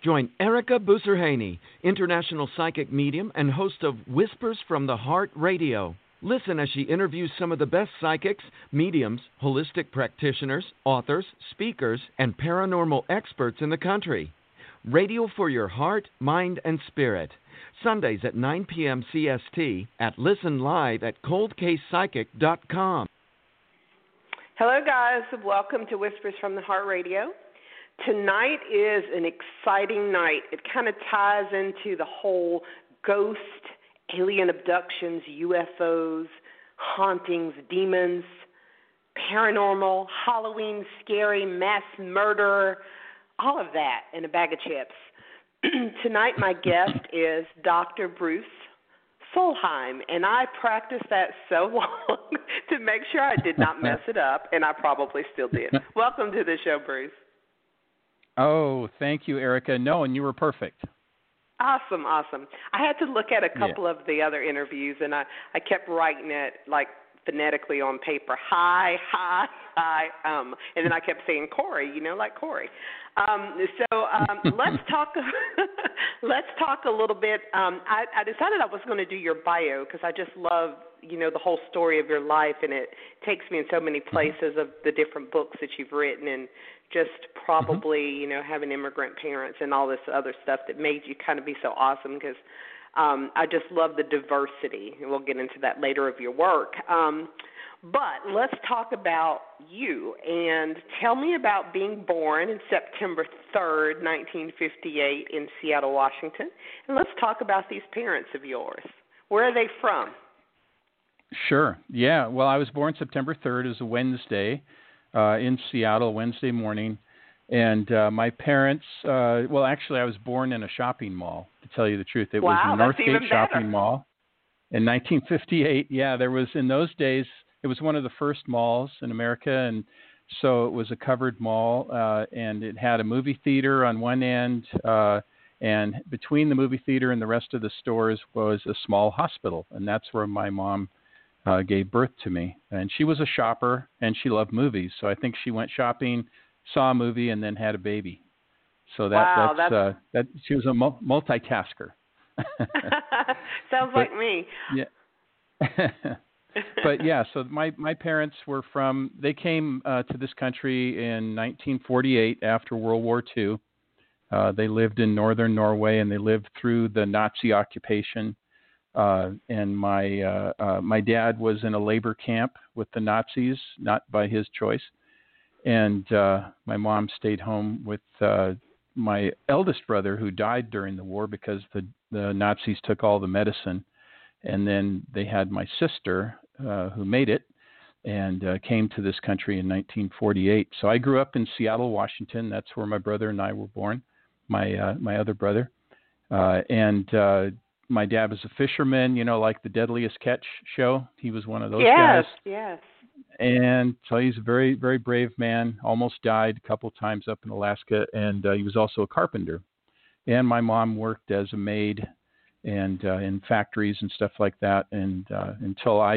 Join Erica Busserhaney, international psychic medium and host of Whispers from the Heart Radio. Listen as she interviews some of the best psychics, mediums, holistic practitioners, authors, speakers, and paranormal experts in the country. Radio for your heart, mind, and spirit. Sundays at 9 p.m. CST at Listen Live at coldcasepsychic.com. Hello, guys. Welcome to Whispers from the Heart Radio. Tonight is an exciting night. It kind of ties into the whole ghost, alien abductions, UFOs, hauntings, demons, paranormal, Halloween, scary, mass murder, all of that in a bag of chips. Tonight my guest is Dr. Bruce Solheim, and I practiced that so long to make sure I did not mess it up, and I probably still did. Welcome to the show, Bruce. Oh, thank you, Erica. No, and you were perfect. Awesome. I had to look at a couple of the other interviews, and I kept writing it like phonetically on paper. Hi, and then I kept saying Corey, like Corey. Let's talk. Let's talk a little bit. I decided I was going to do your bio because I just love, the whole story of your life, and it takes me in so many places of the different books that you've written, and just probably, having immigrant parents and all this other stuff that made you kind of be so awesome because I just love the diversity, and we'll get into that later of your work. But let's talk about you, and tell me about being born in September 3rd, 1958 in Seattle, Washington, and let's talk about these parents of yours. Where are they from? Sure. Yeah. Well, I was born September 3rd. It was a Wednesday in Seattle, Wednesday morning. And my parents, actually, I was born in a shopping mall, to tell you the truth. It was the Northgate Shopping Mall in 1958. Yeah, there was, in those days, it was one of the first malls in America. And so it was a covered mall, and it had a movie theater on one end. And between the movie theater and the rest of the stores was a small hospital. And that's where my mom gave birth to me. And she was a shopper, and she loved movies. So I think she went shopping, saw a movie, and then had a baby. So that she was a multitasker. Sounds like me. Yeah. But yeah, so my parents they came to this country in 1948 after World War II. They lived in northern Norway, and they lived through the Nazi occupation. And my dad was in a labor camp with the Nazis, not by his choice. And my mom stayed home with my eldest brother, who died during the war because the Nazis took all the medicine. And then they had my sister, who made it and came to this country in 1948. So I grew up in Seattle, Washington. That's where my brother and I were born, my other brother. And my dad was a fisherman, like the Deadliest Catch show. He was one of those guys. Yes. And so he's a very, very brave man, almost died a couple of times up in Alaska. And he was also a carpenter. And my mom worked as a maid and in factories and stuff like that. And until I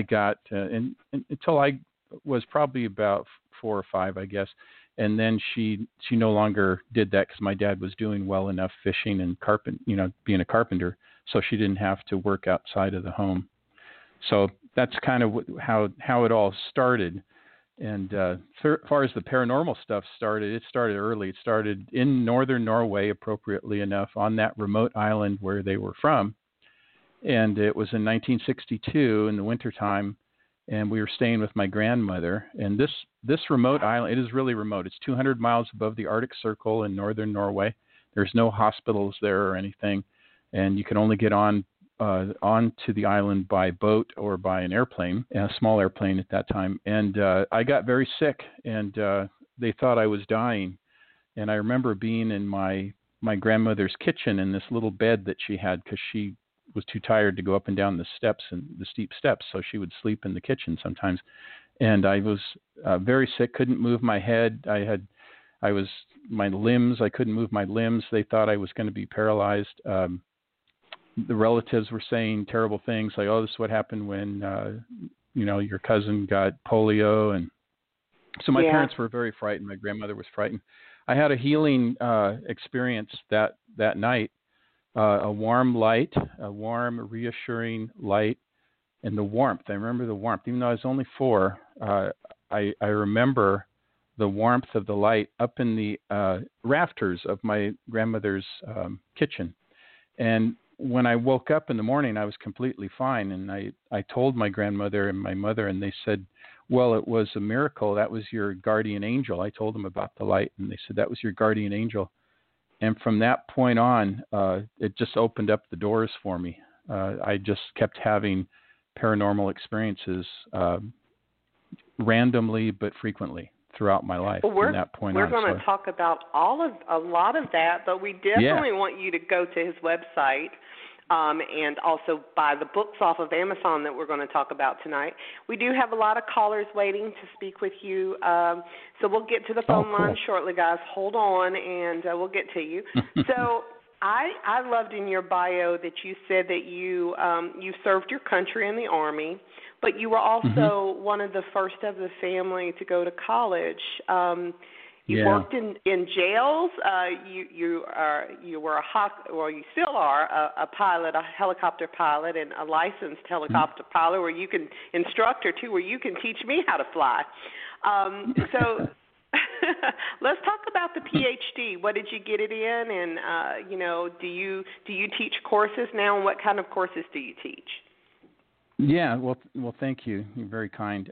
was probably about 4 or 5, I guess. And then she no longer did that because my dad was doing well enough fishing and being a carpenter, so she didn't have to work outside of the home. So that's kind of how it all started. And as far as the paranormal stuff started, it started early. It started in northern Norway, appropriately enough, on that remote island where they were from. And it was in 1962 in the wintertime. And we were staying with my grandmother. And this remote island, it is really remote. It's 200 miles above the Arctic Circle in northern Norway. There's no hospitals there or anything. And you can only get onto the island by boat or by an airplane, a small airplane at that time. And I got very sick, and they thought I was dying. And I remember being in my grandmother's kitchen in this little bed that she had because she was too tired to go up and down the steep steps, so she would sleep in the kitchen sometimes. And I was very sick, couldn't move my head. I couldn't move my limbs. They thought I was going to be paralyzed. The relatives were saying terrible things like, "Oh, this is what happened when your cousin got polio." And so my parents were very frightened. My grandmother was frightened. I had a healing experience that that night, a warm light, a warm, reassuring light, and the warmth. I remember the warmth. Even though I was only 4, I remember the warmth of the light up in the rafters of my grandmother's kitchen. And when I woke up in the morning, I was completely fine. And I told my grandmother and my mother, and they said, well, it was a miracle. That was your guardian angel. I told them about the light, and they said, that was your guardian angel. And from that point on, it just opened up the doors for me. I just kept having paranormal experiences randomly but frequently throughout my life from that point on. We're going to talk about a lot of that, but we definitely want you to go to his website and also buy the books off of Amazon that we're going to talk about tonight. We do have a lot of callers waiting to speak with you, so we'll get to the phone line shortly, guys. Hold on, and we'll get to you. So I loved in your bio that you said that you served your country in the Army, but you were also one of the first of the family to go to college. You worked in jails. You were you still are a pilot, a helicopter pilot, and a licensed helicopter pilot, where you can instructor too, where you can teach me how to fly. So let's talk about the PhD. What did you get it in, and do you teach courses now, and what kind of courses do you teach? Yeah, well, thank you. You're very kind.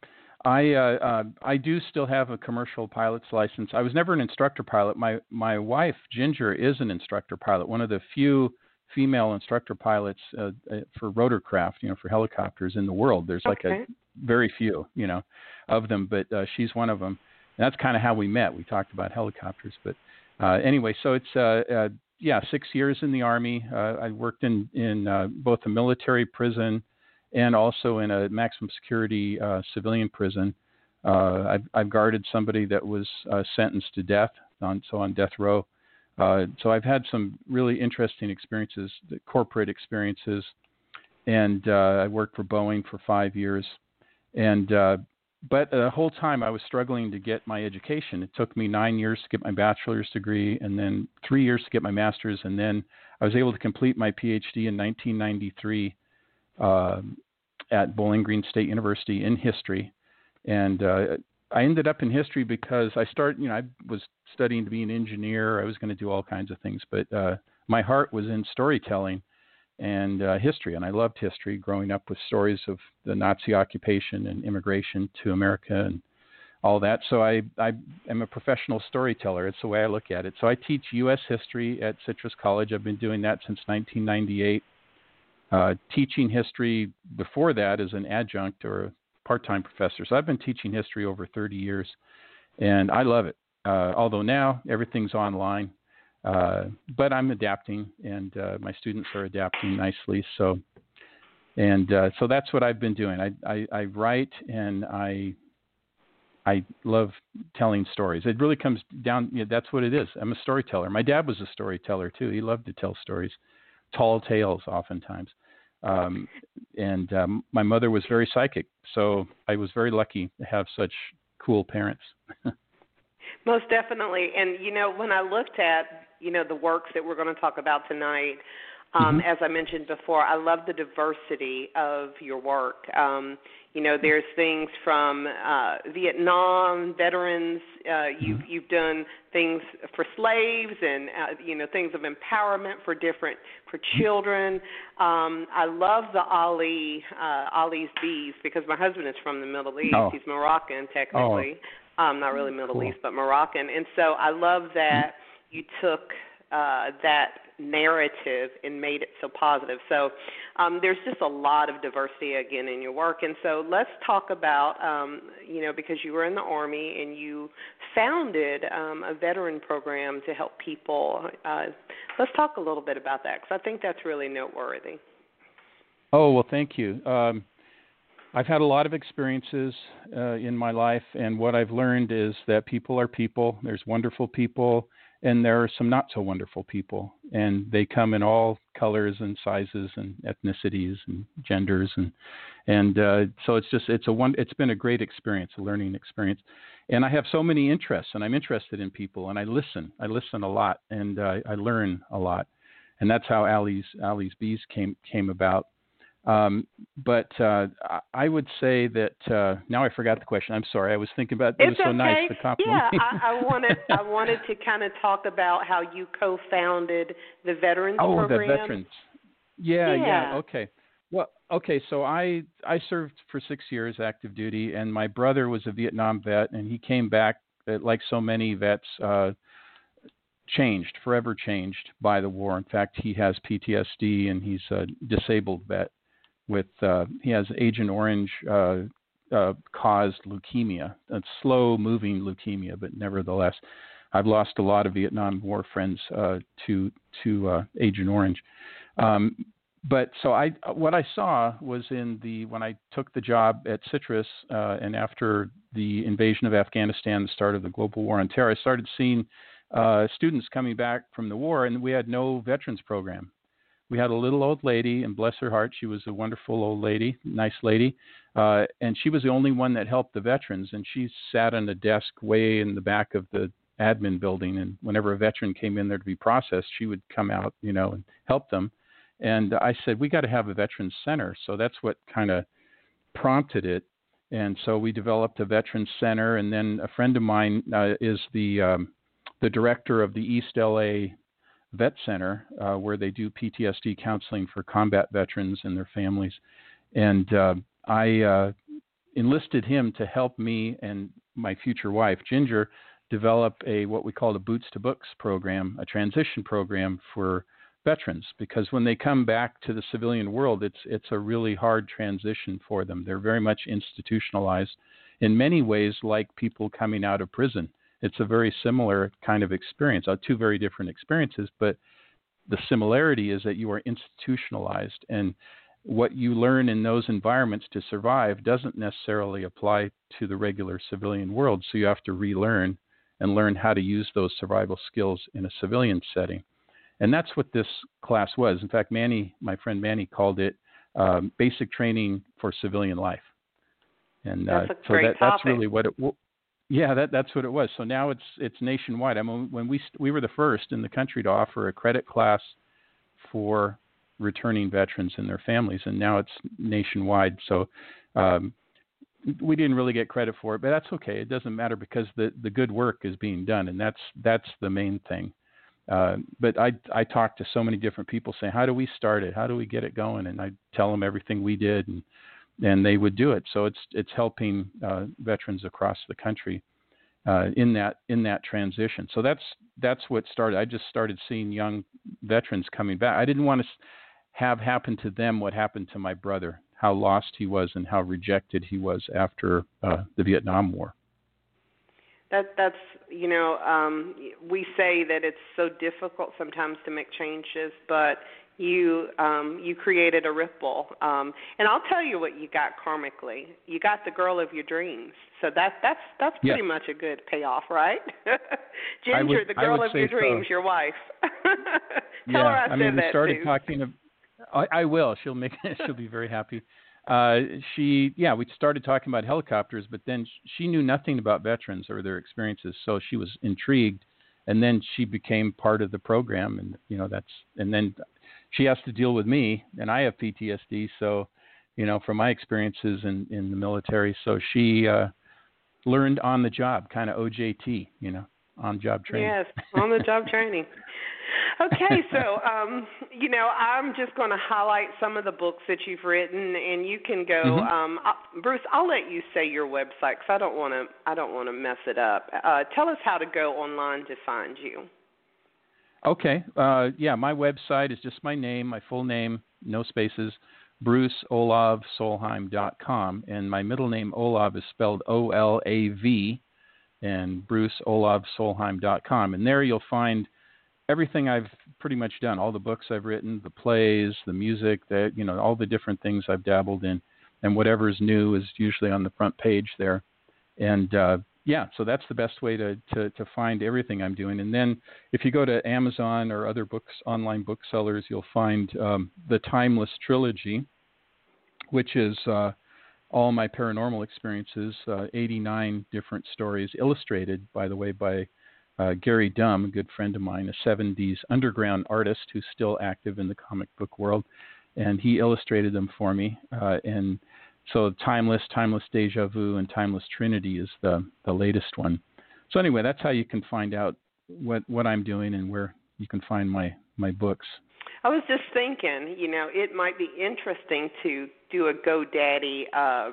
I do still have a commercial pilot's license. I was never an instructor pilot. My wife, Ginger, is an instructor pilot, one of the few female instructor pilots for rotorcraft, for helicopters in the world. There's like a very few, of them, but she's one of them. And that's kind of how we met. We talked about helicopters. But anyway, so it's, 6 years in the Army. I worked in both a military prison and also in a maximum security civilian prison. I've guarded somebody that was sentenced to death, on death row. So I've had some really interesting experiences, corporate experiences, and I worked for Boeing for 5 years. And but the whole time I was struggling to get my education. It took me 9 years to get my bachelor's degree, and then 3 years to get my master's, and then I was able to complete my PhD in 1993 at Bowling Green State University in history. And I ended up in history because I was studying to be an engineer. I was going to do all kinds of things, but my heart was in storytelling and history, and I loved history, growing up with stories of the Nazi occupation and immigration to America and all that. So I am a professional storyteller. It's the way I look at it. So I teach U.S. history at Citrus College. I've been doing that since 1998. Teaching history before that as an adjunct or a part-time professor. So I've been teaching history over 30 years, and I love it. Although now everything's online, but I'm adapting, and my students are adapting nicely. So that's what I've been doing. I write, and I love telling stories. It really comes down. That's what it is. I'm a storyteller. My dad was a storyteller too. He loved to tell stories, tall tales, oftentimes. And my mother was very psychic, so I was very lucky to have such cool parents. Most definitely. And, when I looked at, the works that we're going to talk about tonight, as I mentioned before, I love the diversity of your work. There's things from Vietnam veterans. You've done things for slaves and things of empowerment for children. I love the Ali's bees, because my husband is from the Middle East. He's Moroccan technically, not really Middle East, but Moroccan. And so I love that you took that narrative and made it so positive. So there's just a lot of diversity, again, in your work. And so let's talk about, because you were in the Army and you founded a veteran program to help people. Let's talk a little bit about that, because I think that's really noteworthy. Oh, well, thank you. I've had a lot of experiences in my life, and what I've learned is that people are people. There's wonderful people, and there are some not so wonderful people, and they come in all colors and sizes and ethnicities and genders, and so it's been a great experience, a learning experience. And I have so many interests, and I'm interested in people, and I listen. I listen a lot, and I learn a lot, and that's how Allie's Bees came about. But I would say that now I forgot the question. I'm sorry. I was thinking about it. It's was so okay. nice to compliment Yeah, me. I wanted to kind of talk about how you co-founded the Veterans Program. Program. The Veterans. Yeah. Okay. Well, okay. So I served for 6 years active duty, and my brother was a Vietnam vet, and he came back, like so many vets, forever changed by the war. In fact, he has PTSD, and he's a disabled vet with he has Agent Orange caused leukemia, a slow moving leukemia, but nevertheless, I've lost a lot of Vietnam War friends to Agent Orange. But so what I saw was when I took the job at Citrus, and after the invasion of Afghanistan, the start of the global war on terror, I started seeing students coming back from the war, and we had no veterans program. We had a little old lady, and bless her heart, she was a wonderful old lady, nice lady, and she was the only one that helped the veterans, and she sat on a desk way in the back of the admin building, and whenever a veteran came in there to be processed, she would come out, and help them. And I said, we got to have a veterans center. So that's what kind of prompted it. And so we developed a veterans center. And then a friend of mine is the director of the East LA Vet Center, where they do PTSD counseling for combat veterans and their families. And I enlisted him to help me and my future wife, Ginger, develop what we call a Boots to Books program, a transition program for veterans, because when they come back to the civilian world, it's a really hard transition for them. They're very much institutionalized in many ways, like people coming out of prison. It's a very similar kind of experience, two very different experiences, but the similarity is that you are institutionalized, and what you learn in those environments to survive doesn't necessarily apply to the regular civilian world. So you have to relearn and learn how to use those survival skills in a civilian setting. And that's what this class was. In fact, my friend Manny, called it Basic Training for Civilian Life. And that's a great topic. That's really what it. Yeah, that's what it was. So now it's nationwide. I mean, when we were the first in the country to offer a credit class for returning veterans and their families, and now it's nationwide. So we didn't really get credit for it, but that's okay. It doesn't matter, because the good work is being done, and that's the main thing. But I talked to so many different people saying, how do we start it? How do we get it going? And I tell them everything we did, and they would do it. So it's helping veterans across the country in that transition. So that's what started. I just started seeing young veterans coming back. I didn't want to have happen to them what happened to my brother, how lost he was and how rejected he was after the Vietnam War. That's we say that it's so difficult sometimes to make changes, but you created a ripple, and I'll tell you what you got karmically. You got the girl of your dreams, so that's pretty much a good payoff, right? Ginger, the girl of your dreams, your wife. Tell her I said that started too. Talking. I will. She'll be very happy. We started talking about helicopters, but then she knew nothing about veterans or their experiences, so she was intrigued, and then she became part of the program, and then she has to deal with me, and I have PTSD, so from my experiences in the military, so she learned on the job, kind of OJT, on job training. Yes, on the job training. Okay, so I'm just going to highlight some of the books that you've written, and you can go. Mm-hmm. Bruce, I'll let you say your website because I don't want to mess it up. Tell us how to go online to find you. Okay, my website is just my name, my full name, no spaces, BruceOlavSolheim.com, and my middle name Olav is spelled O-L-A-V, and BruceOlavSolheim.com, and there you'll find everything I've pretty much done, all the books I've written, the plays, the music, all the different things I've dabbled in, and whatever's new is usually on the front page there. And so that's the best way to find everything I'm doing. And then if you go to Amazon or other online booksellers, you'll find the Timeless Trilogy, which is all my paranormal experiences, 89 different stories, illustrated, by the way, by Gary Dumm, a good friend of mine, a 70s underground artist who's still active in the comic book world, and he illustrated them for me. And so Timeless Deja Vu, and Timeless Trinity is the latest one. So anyway, that's how you can find out what I'm doing and where you can find my books. I was just thinking, it might be interesting to do a GoDaddy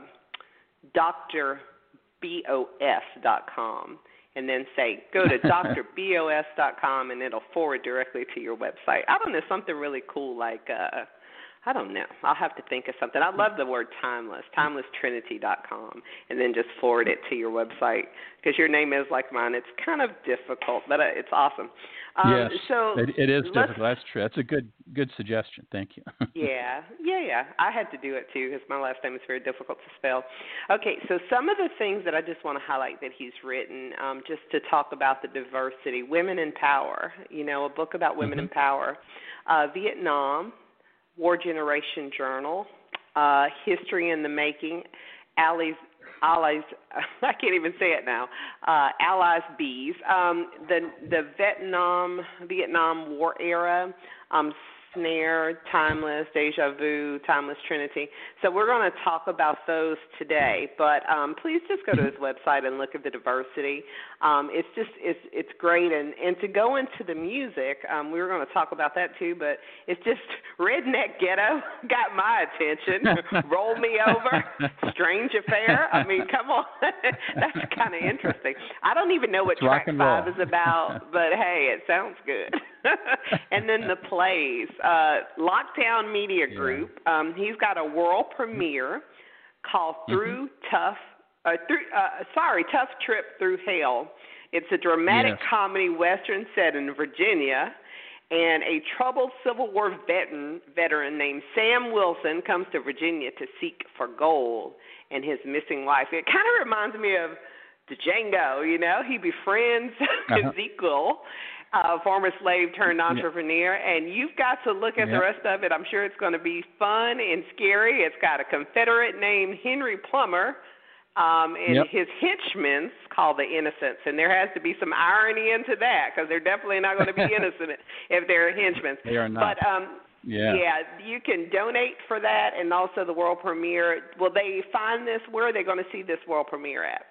drbos.com and then say, go to drbos.com and it'll forward directly to your website. I don't know, something really cool like, I don't know. I'll have to think of something. I love the word timeless, timelesstrinity.com, and then just forward it to your website because your name is like mine. It's kind of difficult, but it's awesome. Yes, so it is difficult. That's true. That's a good suggestion. Thank you. Yeah. I had to do it too because my last name is very difficult to spell. Okay, so some of the things that I just want to highlight that he's written, just to talk about the diversity, Women in Power, a book about women in power, Vietnam, War Generation Journal, History in the Making, Allies, I can't even say it now, Allies Bees, the Vietnam War era, Snare, Timeless, Deja Vu, Timeless Trinity. So we're going to talk about those today, but please just go to his website and look at the diversity. It's great, and to go into the music, we were going to talk about that too, but it's just Redneck Ghetto got my attention. Roll Me Over, Strange Affair. I mean, come on, that's kind of interesting. I don't even know what track 5 is about, but hey, it sounds good. And then the plays, Lockdown Media Group. He's got a world premiere called Tough Trip Through Hell. It's a dramatic comedy western set in Virginia, and a troubled Civil War veteran named Sam Wilson comes to Virginia to seek for gold and his missing wife. It kind of reminds me of Django, He befriends Ezekiel, former slave turned entrepreneur, and you've got to look at the rest of it. I'm sure it's going to be fun and scary. It's got a Confederate named Henry Plummer, and his henchmen called the Innocents, and there has to be some irony into that because they're definitely not going to be innocent if they're henchmen. They are not. But you can donate for that, and also the world premiere. Will they find this? Where are they going to see this world premiere at?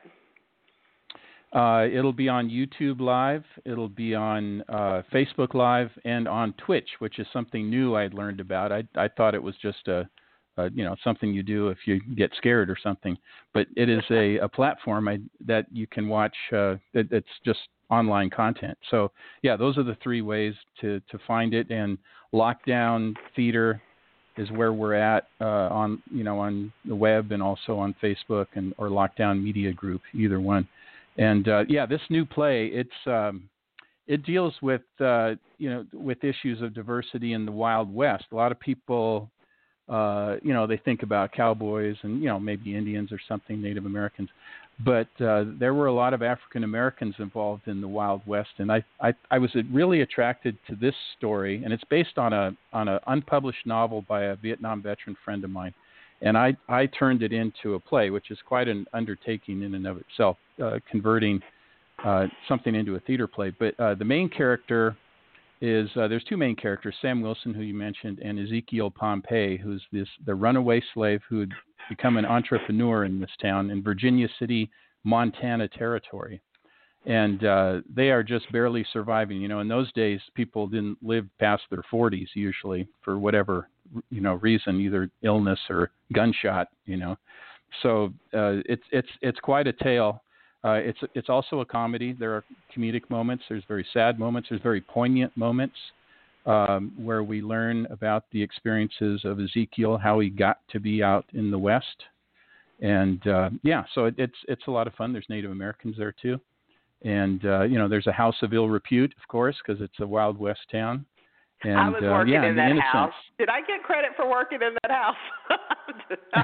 It'll be on YouTube Live. It'll be on Facebook Live and on Twitch, which is something new I'd learned about. I thought it was just something you do if you get scared or something, but it is a platform that you can watch. It's just online content. So those are the 3 ways to find it. And Lockdown Theater is where we're at on the web and also on Facebook or Lockdown Media Group, either one. And this new play, it deals with with issues of diversity in the Wild West. A lot of people, they think about cowboys and maybe Indians or something, Native Americans, but there were a lot of African Americans involved in the Wild West, and I was really attracted to this story, and it's based on an unpublished novel by a Vietnam veteran friend of mine. And I turned it into a play, which is quite an undertaking in and of itself, converting something into a theater play. But the main character is there's 2 main characters, Sam Wilson, who you mentioned, and Ezekiel Pompey, who's the runaway slave who had become an entrepreneur in this town in Virginia City, Montana territory. And they are just barely surviving. In those days, people didn't live past their 40s usually for whatever reason, either illness or gunshot. So it's quite a tale. It's also a comedy. There are comedic moments. There's very sad moments. There's very poignant moments where we learn about the experiences of Ezekiel, how he got to be out in the West, and so it's a lot of fun. There's Native Americans there too. And, there's a house of ill repute, of course, because it's a Wild West town. And, I was working in that house. Did I get credit for working in that house? I'm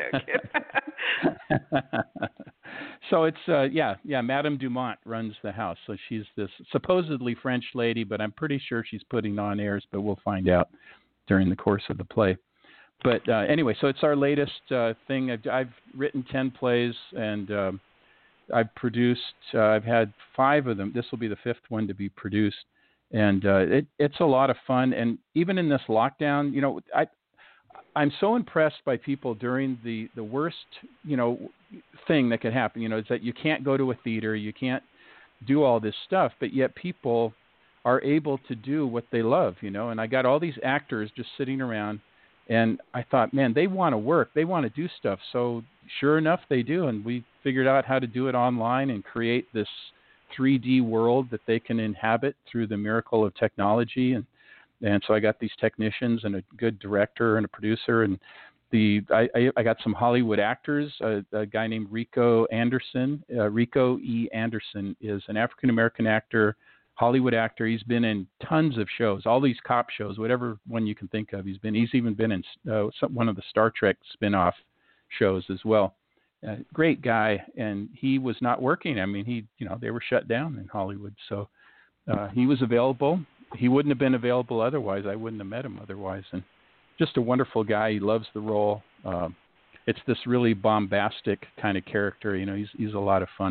just joking. So it's, Madame Dumont runs the house. So she's this supposedly French lady, but I'm pretty sure she's putting on airs, but we'll find out during the course of the play. But anyway, so it's our latest thing. I've written 10 plays, and I've produced. I've had 5 of them. This will be the 5th one to be produced, and it's a lot of fun. And even in this lockdown, I'm so impressed by people during the worst, thing that could happen. Is that you can't go to a theater, you can't do all this stuff, but yet people are able to do what they love. And I got all these actors just sitting around. And I thought, man, they want to work. They want to do stuff. So sure enough, they do. And we figured out how to do it online and create this 3D world that they can inhabit through the miracle of technology. And so I got these technicians and a good director and a producer. And I got some Hollywood actors, a guy named Rico Anderson. Rico E. Anderson is an African-American actor, Hollywood actor. He's been in tons of shows, all these cop shows, whatever one you can think of. He's even been in one of the Star Trek spin-off shows as well. Great guy, and he was not working. I mean, they were shut down in Hollywood, so he was available. He wouldn't have been available otherwise. I wouldn't have met him otherwise. And just a wonderful guy. He loves the role. It's this really bombastic kind of character. He's a lot of fun.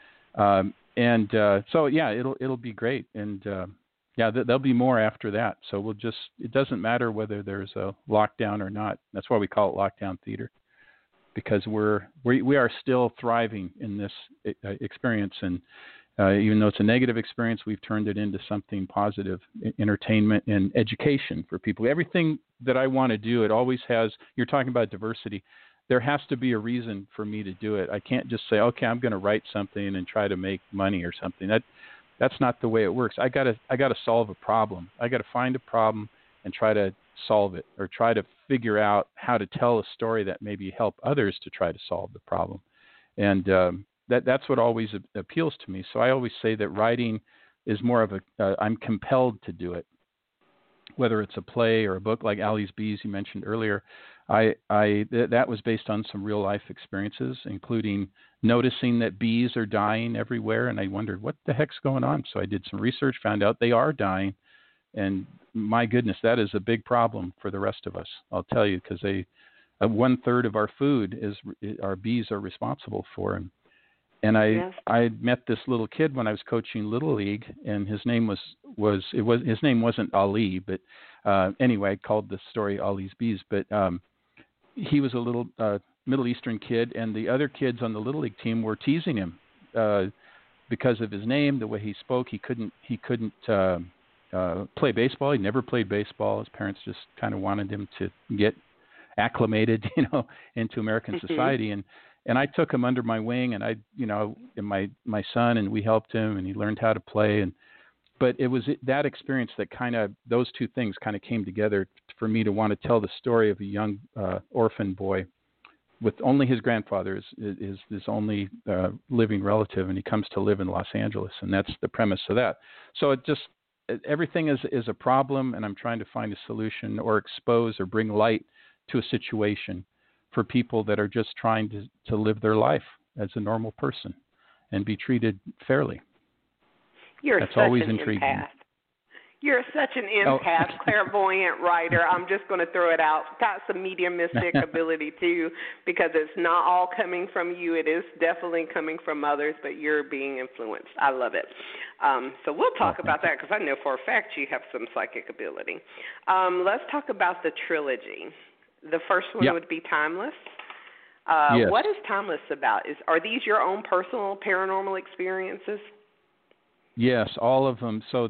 So yeah, it'll be great. And there'll be more after that. So it doesn't matter whether there's a lockdown or not. That's why we call it lockdown theater, because we are still thriving in this experience. And even though it's a negative experience, we've turned it into something positive, entertainment and education for people. Everything that I want to do, it always has, you're talking about diversity. There has to be a reason for me to do it. I can't just say, okay, I'm going to write something and try to make money or something. That's not the way it works. I got to solve a problem. I got to find a problem and try to solve it, or try to figure out how to tell a story that maybe help others to try to solve the problem. And that's what always appeals to me. So I always say that writing is more of I'm compelled to do it, whether it's a play or a book like Allie's Bees you mentioned earlier. That was based on some real life experiences, including noticing that bees are dying everywhere. And I wondered, what the heck's going on? So I did some research, found out they are dying. And my goodness, that is a big problem for the rest of us. I'll tell you, because 1/3 of our food our bees are responsible for. And I met this little kid when I was coaching Little League, and his name his name wasn't Ali, but anyway, I called the story Ali's Bees. But he was a little Middle Eastern kid, and the other kids on the Little League team were teasing him because of his name, the way he spoke. He couldn't play baseball. He never played baseball. His parents just kind of wanted him to get acclimated, into American society. And I took him under my wing, and and my son, and we helped him, and he learned how to play. But it was that experience that those two things kind of came together for me to want to tell the story of a young orphan boy with only his grandfather is his only living relative, and he comes to live in Los Angeles, and that's the premise of that. So everything is a problem, and I'm trying to find a solution or expose or bring light to a situation for people that are just trying to live their life as a normal person and be treated fairly. That's always intriguing. Empath. You're such an empath, clairvoyant writer. I'm just going to throw it out. Got some mediumistic ability too, because it's not all coming from you. It is definitely coming from others, but you're being influenced. I love it. So we'll talk about that, because I know for a fact you have some psychic ability. Let's talk about the trilogy. The first one would be Timeless. Yes. What is Timeless about? Are these your own personal paranormal experiences? Yes, all of them. So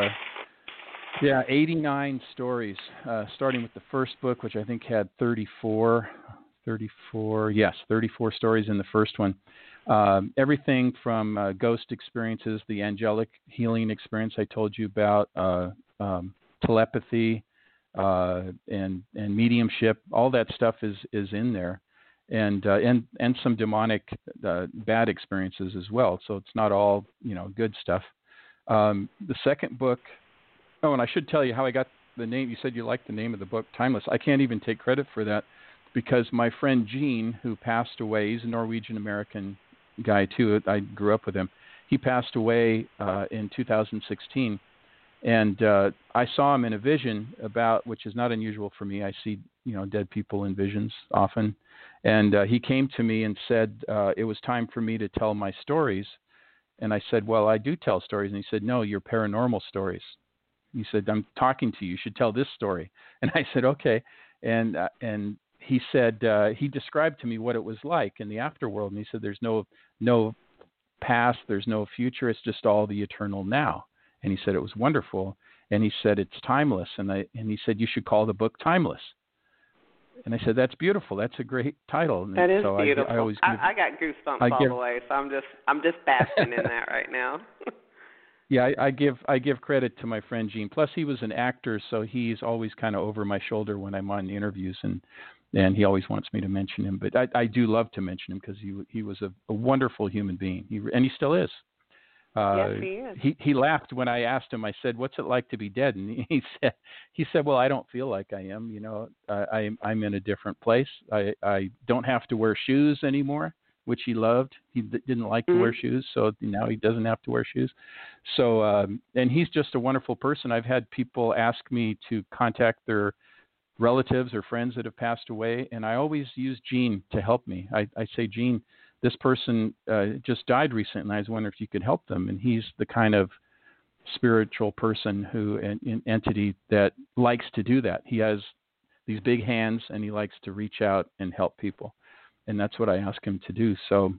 89 stories, starting with the first book, which I think had 34 stories in the first one. Everything from ghost experiences, the angelic healing experience I told you about, telepathy, and mediumship. All that stuff is in there, and some demonic bad experiences as well. So it's not all good stuff. The second book. Oh, and I should tell you how I got the name. You said you liked the name of the book, Timeless. I can't even take credit for that, because my friend Gene, who passed away, he's a Norwegian American guy too. I grew up with him. He passed away in 2016. And I saw him in a vision which is not unusual for me. I see, dead people in visions often. And he came to me and said it was time for me to tell my stories. And I said, well, I do tell stories. And he said, no, your paranormal stories. He said, I'm talking to you. You should tell this story. And I said, okay. And he said, he described to me what it was like in the afterworld. And he said, there's no past, there's no future. It's just all the eternal now. And he said, it was wonderful. And he said, it's timeless. And he said, you should call the book Timeless. And I said, that's beautiful. That's a great title. And that is so beautiful. I always I got goosebumps all the way. So I'm just basking in that right now. Yeah, I give credit to my friend Gene. Plus, he was an actor, so he's always kind of over my shoulder when I'm on interviews, and he always wants me to mention him. But I do love to mention him because he was a wonderful human being, and he still is. Yes, he is. He laughed when I asked him. I said, "What's it like to be dead?" And he said, "Well, I don't feel like I am. I'm in a different place. I don't have to wear shoes anymore." Which he loved. He didn't like to wear shoes, so now he doesn't have to wear shoes. So, and he's just a wonderful person. I've had people ask me to contact their relatives or friends that have passed away, and I always use Gene to help me. I say, Gene, this person just died recently, and I was wondering if you could help them. And he's the kind of spiritual person an entity that likes to do that. He has these big hands, and he likes to reach out and help people. And that's what I ask him to do. So,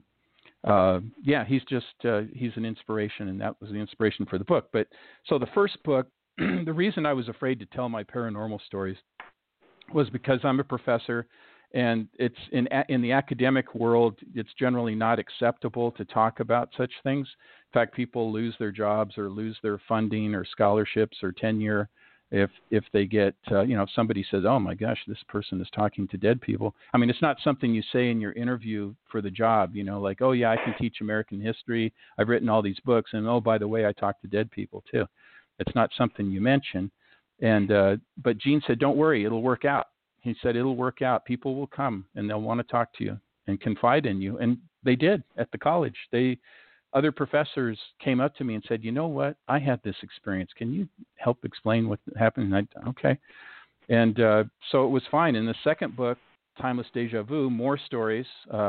he's just, he's an inspiration, and that was the inspiration for the book. But so the first book, the reason I was afraid to tell my paranormal stories was because I'm a professor, and it's in the academic world, it's generally not acceptable to talk about such things. In fact, people lose their jobs or lose their funding or scholarships or tenure if they get, if somebody says, oh my gosh, this person is talking to dead people. I mean, it's not something you say in your interview for the job, like, oh yeah, I can teach American history. I've written all these books. And oh, by the way, I talk to dead people too. It's not something you mention. And, but Gene said, don't worry, it'll work out. He said, it'll work out. People will come and they'll want to talk to you and confide in you. And they did at the college. Other professors came up to me and said, you know what, I had this experience. Can you help explain what happened? And okay. And so it was fine. In the second book, Timeless Deja Vu, more stories,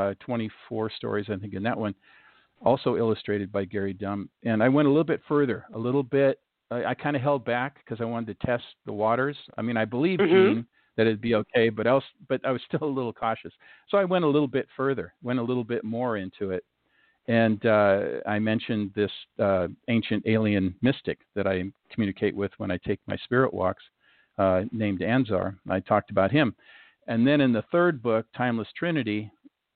24 stories, I think, in that one, also illustrated by Gary Dumm. And I went a little bit further, I kind of held back because I wanted to test the waters. I mean, I believed Gene that it'd be okay, but I was still a little cautious. So I went a little bit further, went a little bit more into it. And I mentioned this ancient alien mystic that I communicate with when I take my spirit walks, named Anzar. I talked about him. And then in the third book, Timeless Trinity,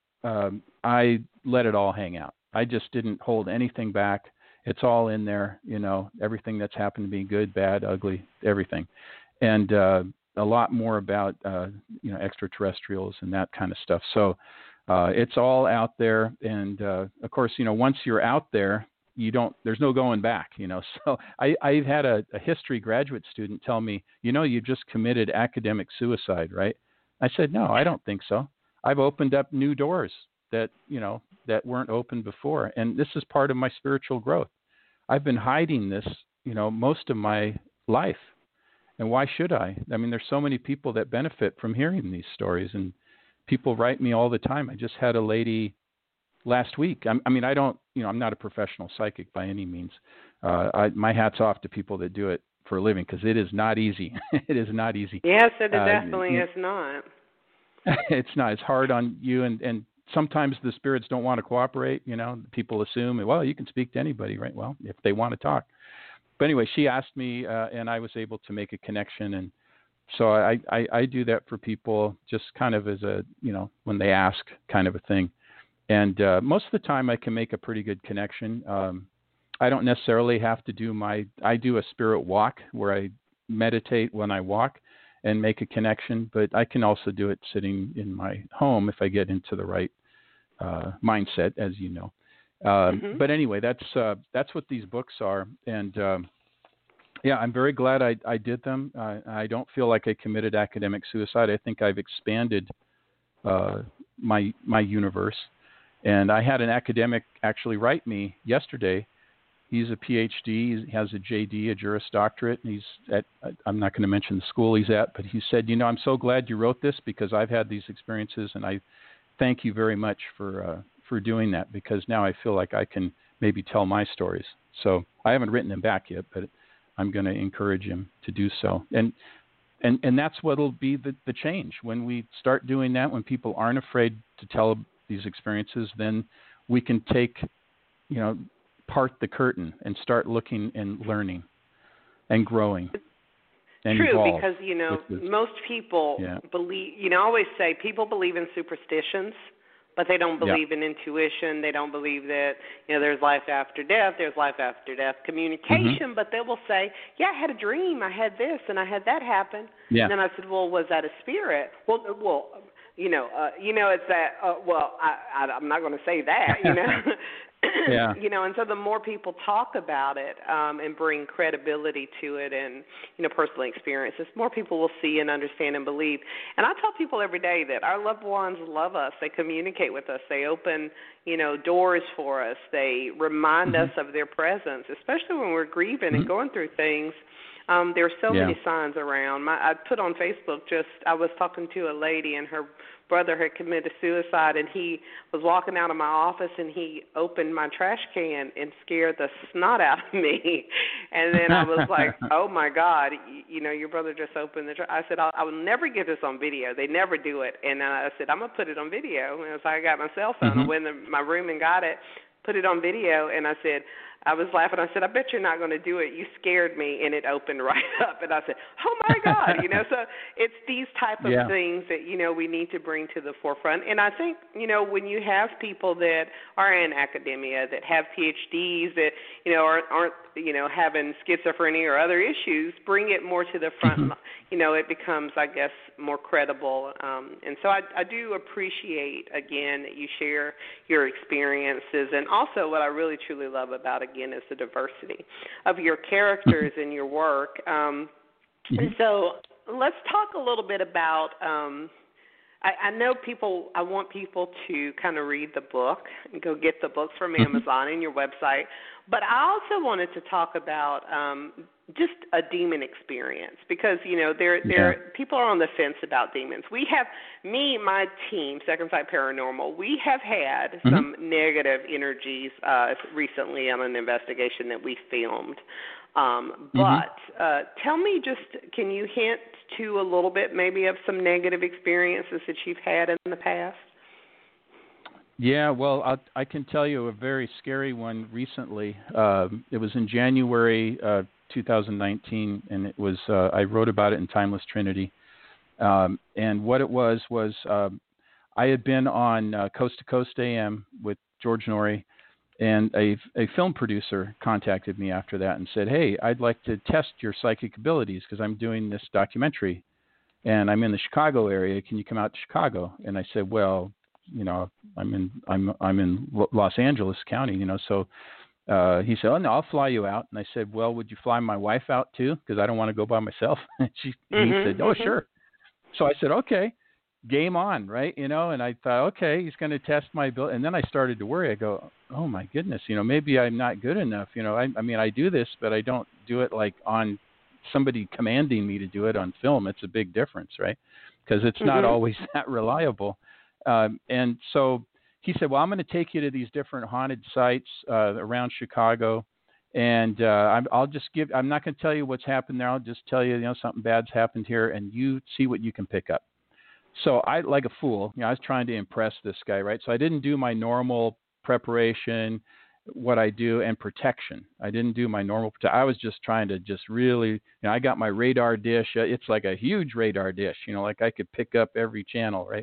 I let it all hang out. I just didn't hold anything back. It's all in there, everything that's happened to me, good, bad, ugly, everything. And a lot more about, extraterrestrials and that kind of stuff. So it's all out there. And, of course, once you're out there, there's no going back, So I've had a history graduate student tell me, you just committed academic suicide, right? I said, no, I don't think so. I've opened up new doors that weren't open before. And this is part of my spiritual growth. I've been hiding this, most of my life. And why should I? I mean, there's so many people that benefit from hearing these stories, and people write me all the time. I just had a lady last week. I'm not a professional psychic by any means. My hat's off to people that do it for a living, because it is not easy. It is not easy. Yes, it definitely is not. It's not. It's hard on you, and sometimes the spirits don't want to cooperate. People assume, well, you can speak to anybody, right? Well, if they want to talk. But anyway, she asked me, and I was able to make a connection, and so I do that for people, just kind of as a, when they ask, kind of a thing. And most of the time I can make a pretty good connection. I don't necessarily have to I do a spirit walk where I meditate when I walk and make a connection, but I can also do it sitting in my home if I get into the right mindset, as you know. But anyway, that's what these books are. And I'm very glad I did them. I don't feel like I committed academic suicide. I think I've expanded my universe. And I had an academic actually write me yesterday He's a PhD. He has a JD, a Juris Doctorate, and he's at, I'm not going to mention the school he's at, but he said, I'm so glad you wrote this because I've had these experiences, and I thank you very much for doing that, because now I feel like I can maybe tell my stories. So I haven't written them back yet, but I'm going to encourage him to do so. And that's what'll be the change. When we start doing that, when people aren't afraid to tell these experiences, then we can take, part the curtain and start looking and learning and growing. And true, because, most people believe, I always say people believe in superstitions, but they don't believe in intuition. They don't believe that, there's life after death, there's life after death communication, but they will say, I had a dream, I had this, and I had that happen. Yeah. And then I said, well, was that a spirit? Well, it's that, I'm not going to say that, Yeah. And so the more people talk about it and bring credibility to it and, personal experiences, more people will see and understand and believe. And I tell people every day that our loved ones love us. They communicate with us. They open, doors for us. They remind us of their presence, especially when we're grieving and going through things. There are so many signs around. I put on Facebook I was talking to a lady, and her brother had committed suicide, and he was walking out of my office, and he opened my trash can and scared the snot out of me. And then I was like, oh, my God, your brother just opened the trash. I said, I will never get this on video. They never do it. And I said, I'm going to put it on video. And so I got my cell phone. I went in my room and got it, put it on video, and I said, I was laughing. I said, I bet you're not going to do it. You scared me, and it opened right up. And I said, oh, my God. So it's these type of things that, we need to bring to the forefront. And I think, when you have people that are in academia, that have PhDs, that, aren't having schizophrenia or other issues, bring it more to the front. It becomes, I guess, more credible. And so I do appreciate, again, that you share your experiences. And also what I really, truly love about, again, is the diversity of your characters and your work. And so let's talk a little bit about I know I want people to kind of read the book and go get the book from Amazon and your website. But I also wanted to talk about just a demon experience because, people are on the fence about demons. We have, my team, Second Sight Paranormal, we have had some negative energies recently on an investigation that we filmed. But tell me can you hint to a little bit maybe of some negative experiences that you've had in the past? Yeah, well, I can tell you a very scary one recently. It was in January 2019, and it was I wrote about it in Timeless Trinity. And what it was I had been on Coast to Coast AM with George Norrie, and a film producer contacted me after that and said, hey, I'd like to test your psychic abilities because I'm doing this documentary, and I'm in the Chicago area. Can you come out to Chicago? And I said, well, I'm in Los Angeles County, so he said, oh, no, I'll fly you out. And I said, well, would you fly my wife out too? Because I don't want to go by myself. And he said, oh, sure. So I said, okay, game on, right? And I thought, okay, he's going to test my ability. And then I started to worry. I go, oh, my goodness, maybe I'm not good enough. I do this, but I don't do it like on somebody commanding me to do it on film. It's a big difference, right? Because it's not always that reliable. And so he said, well, I'm going to take you to these different haunted sites around Chicago. And I'm not going to tell you what's happened there. I'll just tell you, something bad's happened here, and you see what you can pick up. So I, like a fool, I was trying to impress this guy, right? So I didn't do my normal preparation, what I do, and protection. I didn't do my normal I was just trying to really, I got my radar dish. It's like a huge radar dish, like I could pick up every channel, right?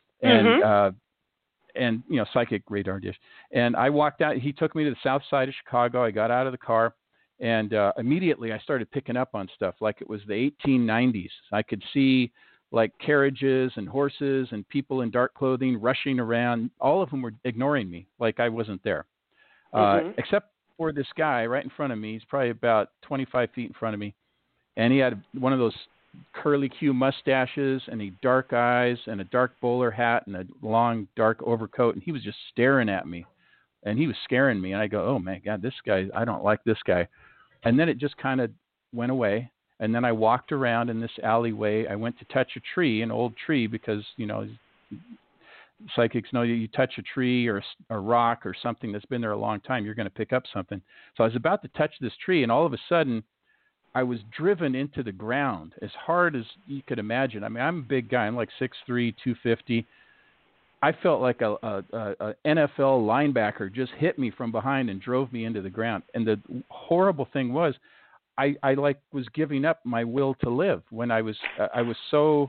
And psychic radar dish. And I walked out. He took me to the south side of Chicago. I got out of the car, and immediately I started picking up on stuff like it was the 1890s. I could see like carriages and horses and people in dark clothing rushing around. All of them were ignoring me like I wasn't there, except for this guy right in front of me. He's probably about 25 feet in front of me, and he had one of those curly Q mustaches and dark eyes and a dark bowler hat and a long dark overcoat, and he was just staring at me and he was scaring me. And I go, oh my God, this guy, I don't like this guy. And then it just kind of went away. And then I walked around in this alleyway. I went to touch a tree, an old tree, because, you know, psychics know you touch a tree or a rock or something that's been there a long time, you're going to pick up something. So I was about to touch this tree, and all of a sudden, I was driven into the ground as hard as you could imagine. I mean, I'm a big guy. I'm like 6'3", 250. I felt like a NFL linebacker just hit me from behind and drove me into the ground. And the horrible thing was, I like was giving up my will to live when I was so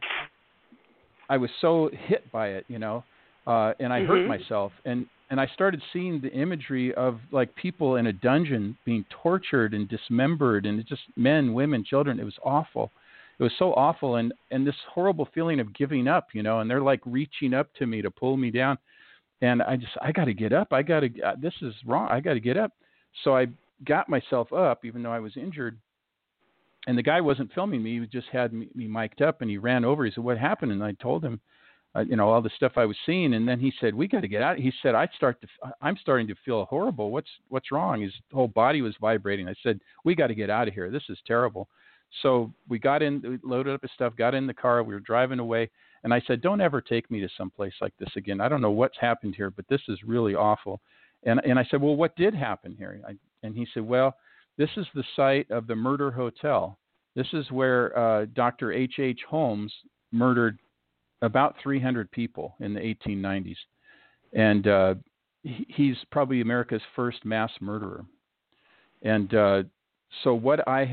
hit by it, you know, and I hurt myself. And I started seeing the imagery of like people in a dungeon being tortured and dismembered, and just men, women, children. It was awful. It was so awful. And this horrible feeling of giving up, you know, and they're like reaching up to me to pull me down. And I got to get up. This is wrong. I got to get up. So I got myself up, even though I was injured. And the guy wasn't filming me. He just had me mic'd up, and he ran over. He said, what happened? And I told him, you know, all the stuff I was seeing. And then he said, we got to get out. He said, I'm starting to feel horrible. What's wrong? His whole body was vibrating. I said, we got to get out of here. This is terrible. So we got in, we loaded up his stuff, got in the car. We were driving away. And I said, don't ever take me to some place like this again. I don't know what's happened here, but this is really awful. And I said, well, what did happen here? And he said, well, this is the site of the Murder Hotel. This is where Dr. H.H. Holmes murdered about 300 people in the 1890s. And he's probably America's first mass murderer. And so what I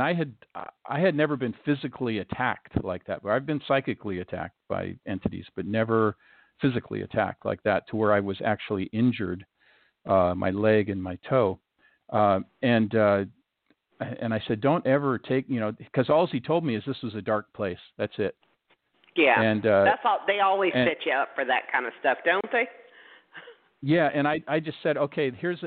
had never been physically attacked like that. I've been psychically attacked by entities, but never physically attacked like that, to where I was actually injured, my leg and my toe. And I said, don't ever take, you know, because all he told me is this was a dark place. That's it. Yeah. And that's all. They always set you up for that kind of stuff, don't they? Yeah, and I just said, okay, here's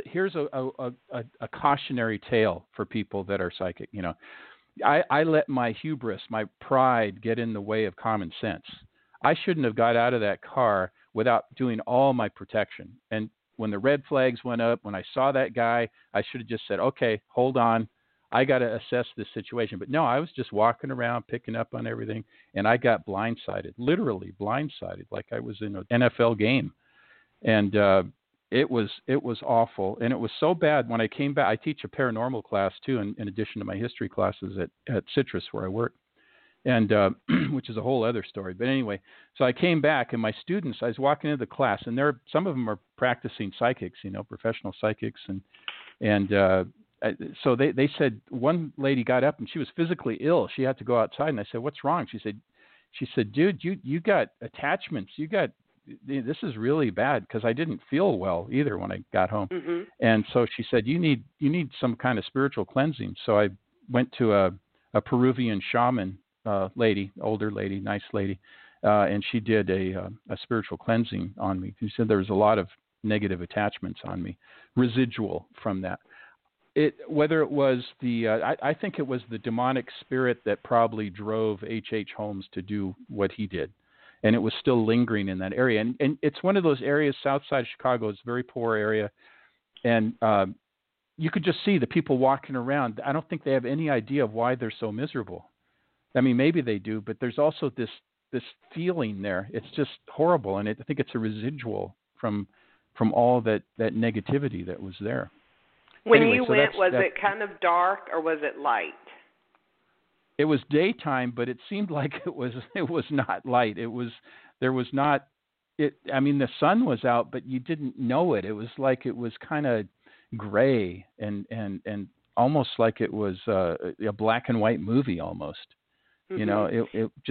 a cautionary tale for people that are psychic. You know, I let my hubris, my pride, get in the way of common sense. I shouldn't have got out of that car without doing all my protection. And when the red flags went up, when I saw that guy, I should have just said, okay, hold on, I got to assess this situation. But no, I was just walking around, picking up on everything, and I got blindsided, literally blindsided, like I was in an NFL game. And it was awful. And it was so bad when I came back. I teach a paranormal class, too, in addition to my history classes at Citrus, where I work, and which is a whole other story. But anyway, so I came back, and my students, I was walking into the class, and some of them are practicing psychics, you know, professional psychics. And so they said, one lady got up, and she was physically ill. She had to go outside. And I said, what's wrong? She said, dude, you got attachments. This is really bad, because I didn't feel well either when I got home. Mm-hmm. And so she said, you need some kind of spiritual cleansing. So I went to a Peruvian shaman lady, older lady, nice lady, and she did a spiritual cleansing on me. She said there was a lot of negative attachments on me, residual from that. Whether it was I think it was the demonic spirit that probably drove H.H. Holmes to do what he did. And it was still lingering in that area. And it's one of those areas, south side of Chicago, it's a very poor area. And you could just see the people walking around. I don't think they have any idea of why they're so miserable. I mean, maybe they do, but there's also this feeling there. It's just horrible. And I think it's a residual from all that negativity that was there. When you went, was it kind of dark or was it light? It was daytime, but it seemed like it was not light. There was not. I mean, the sun was out, but you didn't know it. It was like it was kind of gray and almost like it was a black and white movie almost. Mm-hmm. You know,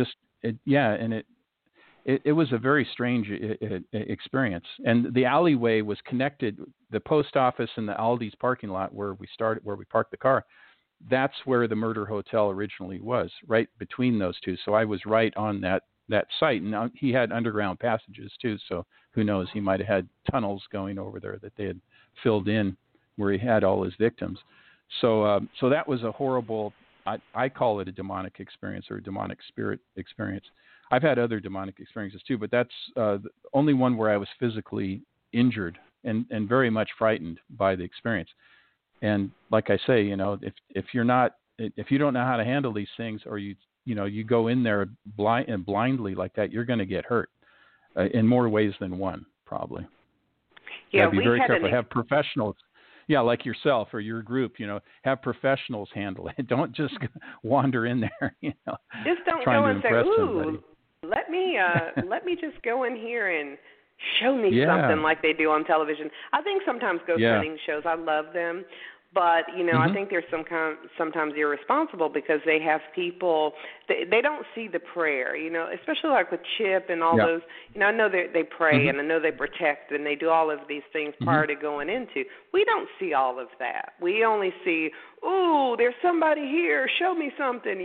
it was a very strange experience. And the alleyway was connected. The post office and the Aldi's parking lot where we parked the car. That's where the Murder Hotel originally was, right between those two. So I was right on that site. And he had underground passages too. So who knows? He might have had tunnels going over there that they had filled in where he had all his victims. So that was a horrible. I call it a demonic experience or a demonic spirit experience. I've had other demonic experiences too, but that's the only one where I was physically injured and very much frightened by the experience. And like I say, if you don't know how to handle these things, or you go in there blindly like that, you're going to get hurt in more ways than one, probably. Yeah, be very careful. Have professionals, like yourself or your group, have professionals handle it. Don't just wander in there, Just don't trying go to and say, impress "Ooh, somebody. let me just go in here and show me something," like they do on television. I think sometimes ghost hunting shows, I love them. But, I think they're sometimes irresponsible because they have people, they don't see the prayer, especially like with Chip and all those, I know they pray and I know they protect and they do all of these things prior to going into. We don't see all of that. We only see, ooh, there's somebody here, show me something,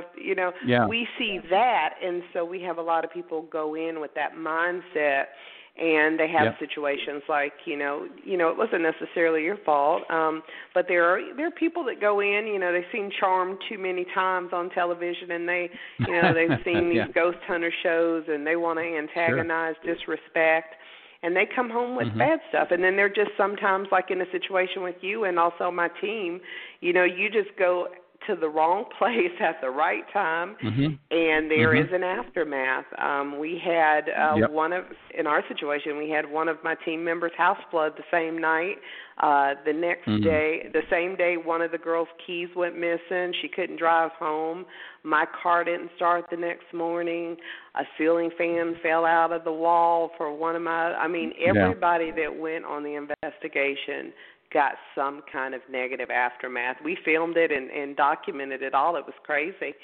we see that. And so we have a lot of people go in with that mindset. And they have situations like, it wasn't necessarily your fault, but there are people that go in, they've seen Charmed too many times on television, and they've seen these ghost hunter shows, and they want to antagonize, disrespect, and they come home with bad stuff. And then they're just sometimes like in a situation with you and also my team, you just go to the wrong place at the right time, and there is an aftermath. We had in our situation, we had one of my team members house flood the same night. The next day, the same day, one of the girls' keys went missing. She couldn't drive home. My car didn't start the next morning. A ceiling fan fell out of the wall for one of my, everybody that went on the investigation got some kind of negative aftermath. We filmed it and documented it all. It was crazy.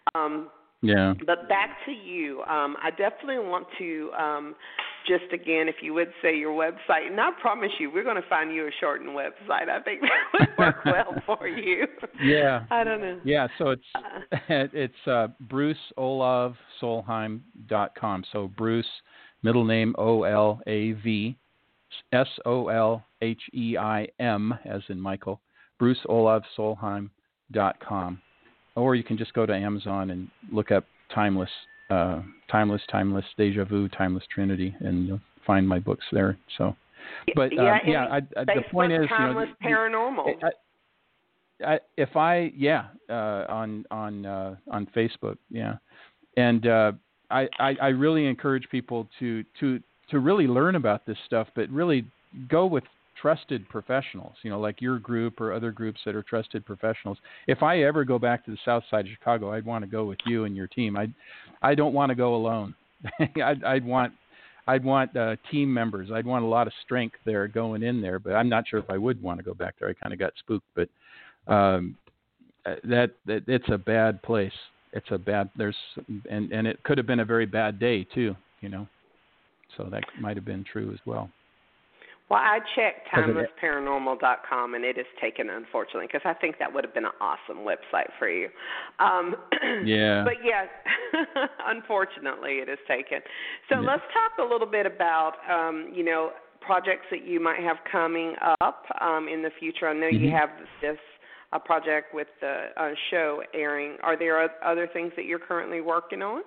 But back to you. I definitely want to just, again, if you would say your website, and I promise you we're going to find you a shortened website. I think that would work well for you. I don't know. Yeah, so it's BruceOlavSolheim.com. So Bruce, middle name OLAV, SOLHEIM, as in Michael, BruceOlavSolheim.com. Or you can just go to Amazon and look up Timeless, Deja Vu, Timeless Trinity, and you'll find my books there. So, but the point is, Timeless Paranormal. On Facebook, and I really encourage people to really learn about this stuff, but really go with trusted professionals, like your group or other groups that are trusted professionals. If I ever go back to the South Side of Chicago, I'd want to go with you and your team. I don't want to go alone. I'd want team members. I'd want a lot of strength there going in there, but I'm not sure if I would want to go back there. I kind of got spooked, but that it's a bad place. It's a bad and it could have been a very bad day too, So that might have been true as well. Well, I checked TimelessParanormal.com, and it is taken, unfortunately, because I think that would have been an awesome website for you. But, yes, unfortunately, it is taken. So let's talk a little bit about, projects that you might have coming up in the future. I know you have this project with the show airing. Are there other things that you're currently working on?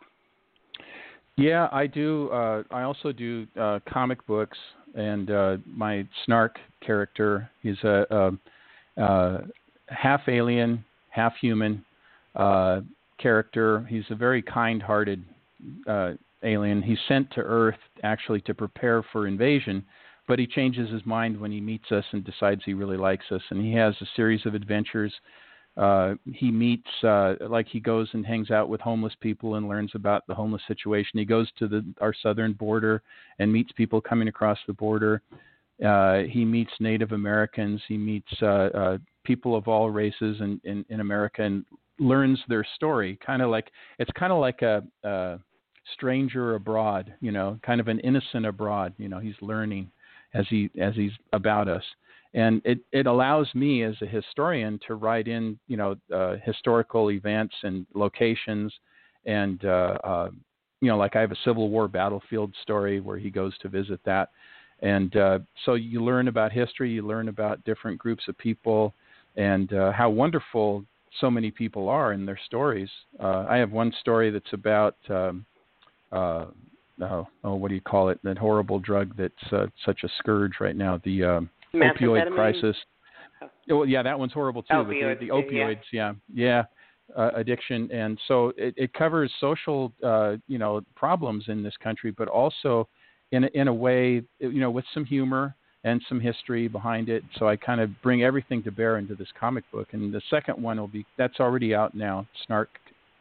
Yeah, I do. I also do comic books, and my Snark character is a half alien, half human character. He's a very kind-hearted alien. He's sent to Earth actually to prepare for invasion, but he changes his mind when he meets us and decides he really likes us. And he has a series of adventures. He meets, he goes and hangs out with homeless people and learns about the homeless situation. He goes to our southern border and meets people coming across the border. He meets Native Americans. He meets people of all races in America and learns their story. It's kind of like a stranger abroad, kind of an innocent abroad. He's learning as he's about us. And it allows me as a historian to write in, historical events and locations. And, like I have a Civil War battlefield story where he goes to visit that. And so you learn about history, you learn about different groups of people and how wonderful so many people are in their stories. I have one story that's about what do you call it? That horrible drug that's such a scourge right now, the opioid Methamphetamine? crisis. Well, yeah, that one's horrible too. Opioids, The opioids, yeah. Addiction, and so it covers social, problems in this country, but also in a way, with some humor and some history behind it. So I kind of bring everything to bear into this comic book. And the second one that's already out now, Snark,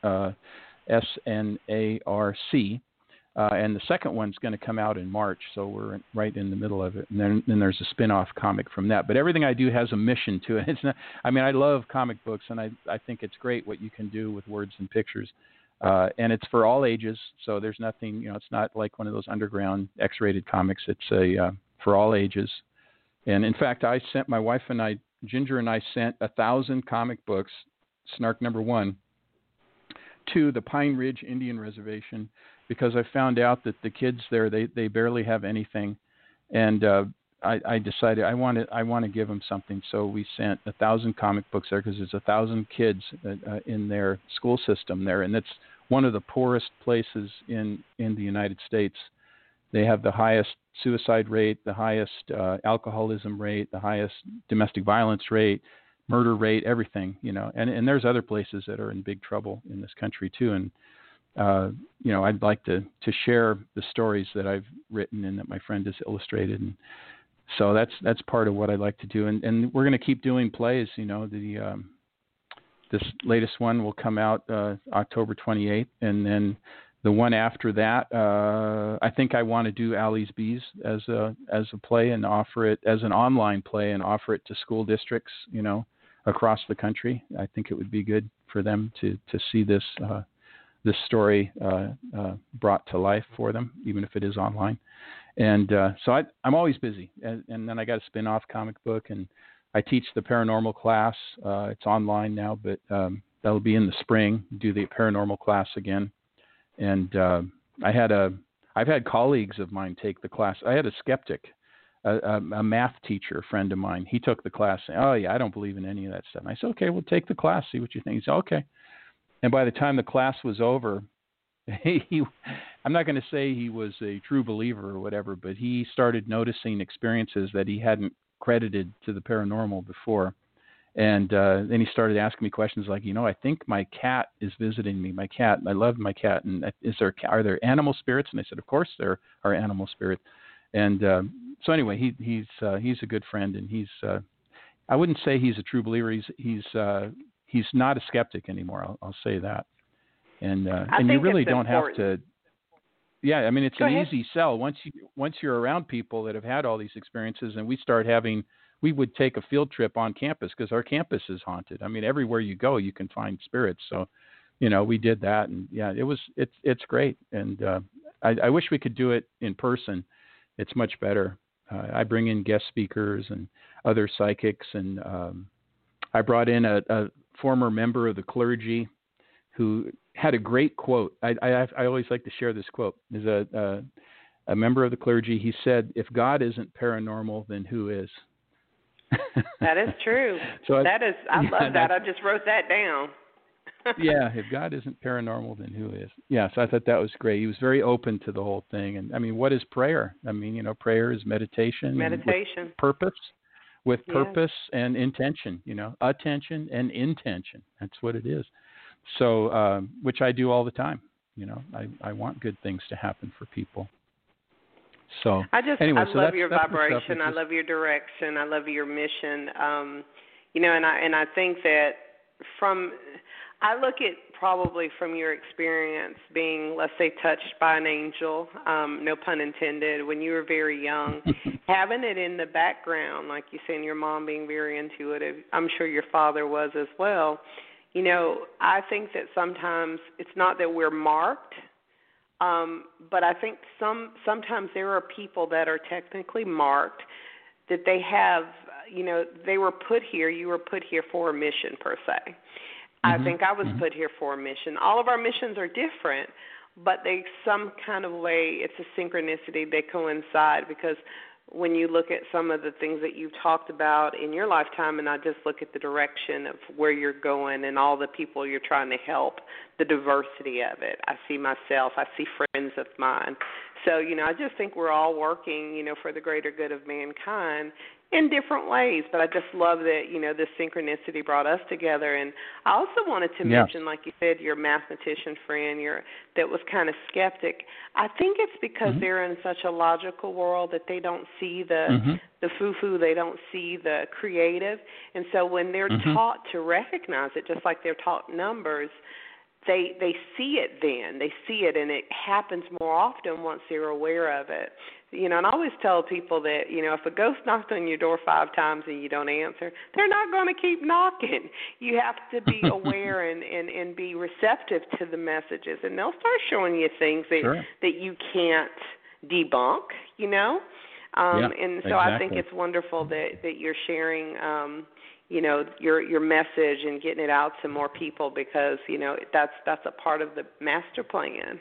SNARC. And the second one's going to come out in March, so we're right in the middle of it. And then there's a spin-off comic from that. But everything I do has a mission to it. It's not, I love comic books, and I think it's great what you can do with words and pictures. And it's for all ages, so there's nothing, it's not like one of those underground X-rated comics. It's for all ages. And in fact, my wife and I, Ginger and I, sent 1,000 comic books, Snark #1, to the Pine Ridge Indian Reservation, because I found out that the kids there, they barely have anything. And I decided I want to give them something. So we sent 1,000 comic books there, because there's 1,000 kids in their school system there. And it's one of the poorest places in the United States. They have the highest suicide rate, the highest alcoholism rate, the highest domestic violence rate, murder rate, everything, and there's other places that are in big trouble in this country too. And, I'd like to share the stories that I've written and that my friend has illustrated. And so that's part of what I like to do. And we're going to keep doing plays, this latest one will come out October 28th. And then the one after that, I think I want to do Allie's Bees as a play and offer it as an online play and offer it to school districts, across the country. I think it would be good for them to see this story brought to life for them, even if it is online. And so I'm always busy. And then I got a spin-off comic book, and I teach the paranormal class. It's online now, but that'll be in the spring. Do the paranormal class again. And I've had colleagues of mine take the class. I had a skeptic, a math teacher friend of mine. He took the class saying, "Oh yeah, I don't believe in any of that stuff." And I said, "Okay, well, take the class, see what you think." He said, "Okay." And by the time the class was over, I'm not going to say he was a true believer or whatever, but he started noticing experiences that he hadn't credited to the paranormal before. And then he started asking me questions like, I think my cat is visiting me. My cat, I love my cat. And are there animal spirits? And I said, of course there are animal spirits. And so anyway, he's a good friend, and I wouldn't say he's a true believer. He's not a skeptic anymore. I'll say that. And you really don't have to. Yeah, it's an easy sell once you're around people that have had all these experiences, and we would take a field trip on campus because our campus is haunted. Everywhere you go, you can find spirits. So, we did that, and yeah, it's great. And I wish we could do it in person. It's much better. I bring in guest speakers and other psychics, and I brought in a former member of the clergy who had a great quote. I always like to share this quote. There's a member of the clergy. He said, "If God isn't paranormal, then who is?" That is true. So I love that. I just wrote that down. Yeah, if God isn't paranormal, then who is? Yeah, so I thought that was great. He was very open to the whole thing. And what is prayer? Prayer is meditation. Meditation. With purpose and intention, attention and intention. That's what it is. So, which I do all the time. I want good things to happen for people. So I so love your vibration. I love your direction. I love your mission. And I think that I look at probably from your experience being, let's say, touched by an angel, no pun intended, when you were very young, having it in the background, like you said, your mom being very intuitive. I'm sure your father was as well. I think that sometimes it's not that we're marked, but I think sometimes there are people that are technically marked, that they have, they were put here. You were put here for a mission, per se. I think I was put here for a mission. All of our missions are different, but they some kind of way, it's a synchronicity. They coincide because when you look at some of the things that you've talked about in your lifetime, and I just look at the direction of where you're going and all the people you're trying to help, the diversity of it. I see myself, I see friends of mine. So, I just think we're all working, for the greater good of mankind in different ways. But I just love that, this synchronicity brought us together. And I also wanted to mention, like you said, your mathematician friend that was kind of skeptic. I think it's because they're in such a logical world that they don't see the foo-foo, they don't see the creative. And so when they're taught to recognize it, just like they're taught numbers, they see it then. They see it, and it happens more often once they're aware of it. And I always tell people that, if a ghost knocked on your door 5 times and you don't answer, they're not going to keep knocking. You have to be aware and be receptive to the messages, and they'll start showing you things that you can't debunk, And so I think it's wonderful that you're sharing your message and getting it out to more people, because that's a part of the master plan.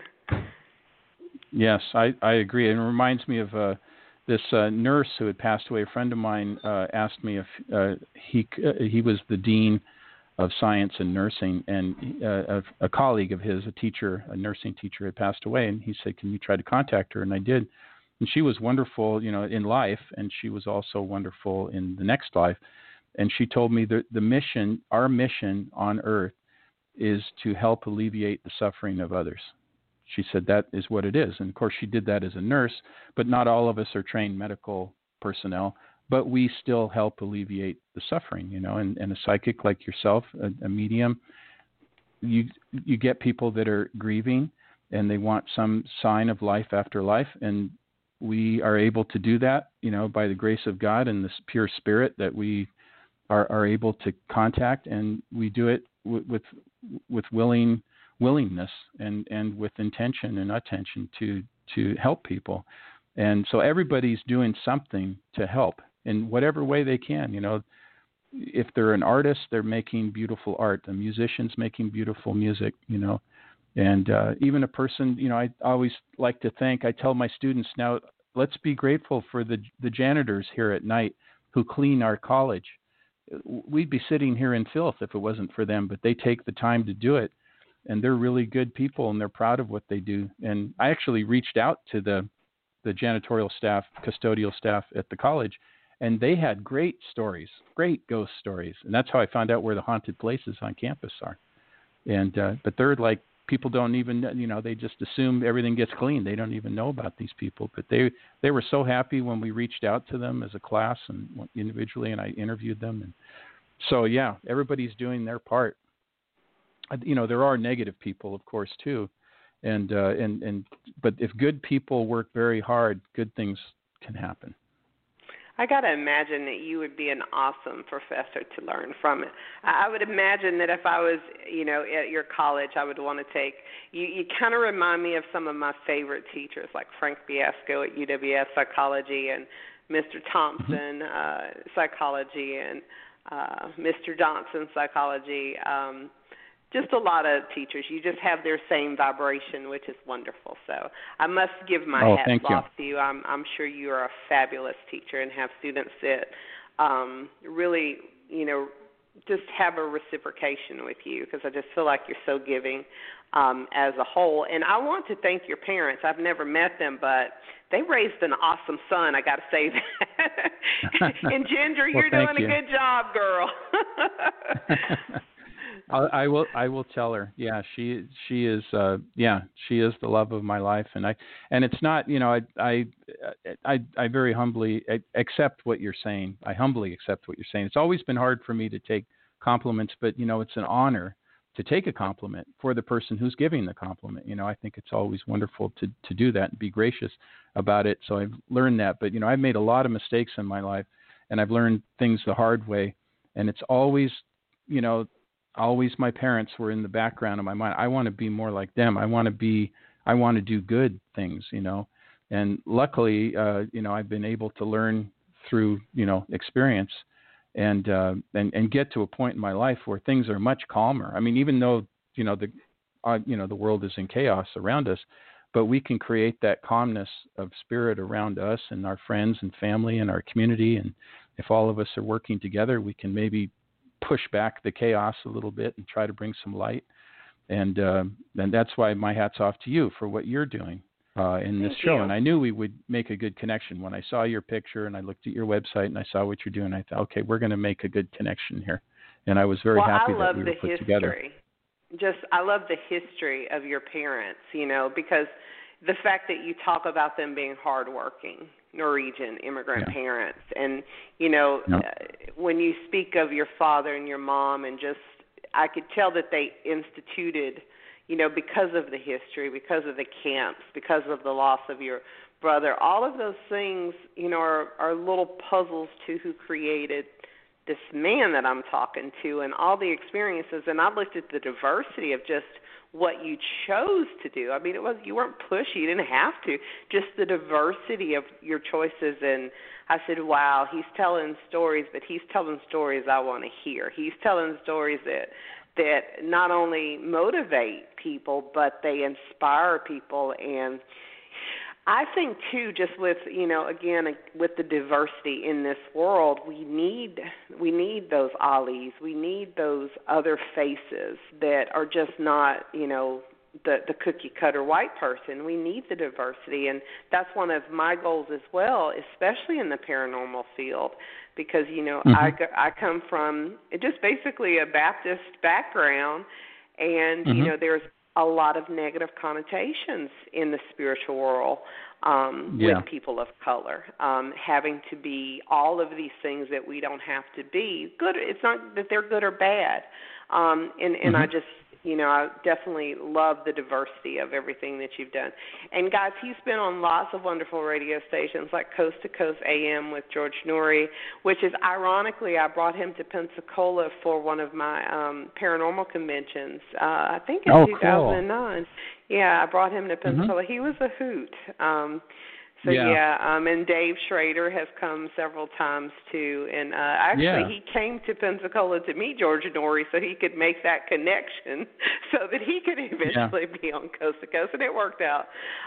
Yes, I agree. And it reminds me of this nurse who had passed away. A friend of mine asked me if he was the dean of science and nursing, and a colleague of his, a nursing teacher, had passed away, and he said, "Can you try to contact her?" And I did. And she was wonderful, in life, and she was also wonderful in the next life. And she told me that our mission on earth, is to help alleviate the suffering of others. She said that is what it is. And of course she did that as a nurse, but not all of us are trained medical personnel, but we still help alleviate the suffering, and a psychic like yourself, a medium, you get people that are grieving and they want some sign of life after life. And we are able to do that, by the grace of God and this pure spirit that we are able to contact, and we do it with willingness and with intention and attention to help people. And so everybody's doing something to help in whatever way they can. If they're an artist, they're making beautiful art. A musician's making beautiful music, and even a person, I always like to I tell my students now, let's be grateful for the janitors here at night who clean our college. We'd be sitting here in filth if it wasn't for them, but they take the time to do it, and they're really good people, and they're proud of what they do. And I actually reached out to the janitorial staff, custodial staff at the college, and they had great stories, great ghost stories, and that's how I found out where the haunted places on campus are. And but they're like, people don't even, they just assume everything gets clean. They don't even know about these people. But they were so happy when we reached out to them as a class and individually, and I interviewed them. And so, yeah, everybody's doing their part. There are negative people, of course, too. But if good people work very hard, good things can happen. I got to imagine that you would be an awesome professor to learn from it. I would imagine that if I was, at your college, I would want to take you kind of remind me of some of my favorite teachers, like Frank Biasco at UWF psychology, and Mr. Thompson psychology, and Mr. Johnson psychology. Just a lot of teachers. You just have their same vibration, which is wonderful. So I must give my hats off to you. I'm sure you are a fabulous teacher and have students that really, just have a reciprocation with you, because I just feel like you're so giving as a whole. And I want to thank your parents. I've never met them, but they raised an awesome son. I got to say that. And Ginger, you're doing a good job, girl. I will tell her. Yeah, she is. She is the love of my life, and it's not. I very humbly accept what you're saying. I humbly accept what you're saying. It's always been hard for me to take compliments, but it's an honor to take a compliment for the person who's giving the compliment. I think it's always wonderful to do that and be gracious about it. So I've learned that, but I've made a lot of mistakes in my life, and I've learned things the hard way, and it's always, always my parents were in the background of my mind. I want to be more like them. I want to do good things, and luckily, I've been able to learn through, experience and get to a point in my life where things are much calmer. I mean, even though, the world is in chaos around us, but we can create that calmness of spirit around us and our friends and family and our community. And if all of us are working together, we can maybe push back the chaos a little bit and try to bring some light. And that's why my hat's off to you for what you're doing in this show. And I knew we would make a good connection. When I saw your picture and I looked at your website and I saw what you're doing, I thought, okay, we're going to make a good connection here. And I was very happy that we were put together. I love the history of your parents, because the fact that you talk about them being hardworking Norwegian immigrant parents, and when you speak of your father and your mom, and just I could tell that they instituted, because of the history, because of the camps, because of the loss of your brother, all of those things, are little puzzles to who created this man that I'm talking to, and all the experiences. And I looked at the diversity of just what you chose to do. I mean, you weren't pushy, you didn't have to. Just the diversity of your choices. And I said, wow, he's telling stories, but he's telling stories I want to hear. He's telling stories that not only motivate people, but they inspire people. And I think, too, just with, again, with the diversity in this world, we need those Alis. We need those other faces that are just not, the cookie-cutter white person. We need the diversity, and that's one of my goals as well, especially in the paranormal field, because, I come from just basically a Baptist background, and, there's a lot of negative connotations in the spiritual world with people of color, having to be all of these things that we don't have to be. Good. It's not that they're good or bad. And I just, I definitely love the diversity of everything that you've done. And guys, he's been on lots of wonderful radio stations like Coast to Coast AM with George Noory, which is ironically, I brought him to Pensacola for one of my paranormal conventions. I think in 2009. Cool. Yeah, I brought him to Pensacola. He was a hoot. And Dave Schrader has come several times too, and he came to Pensacola to meet George Noory so he could make that connection, so that he could eventually be on Coast to Coast, and it worked out.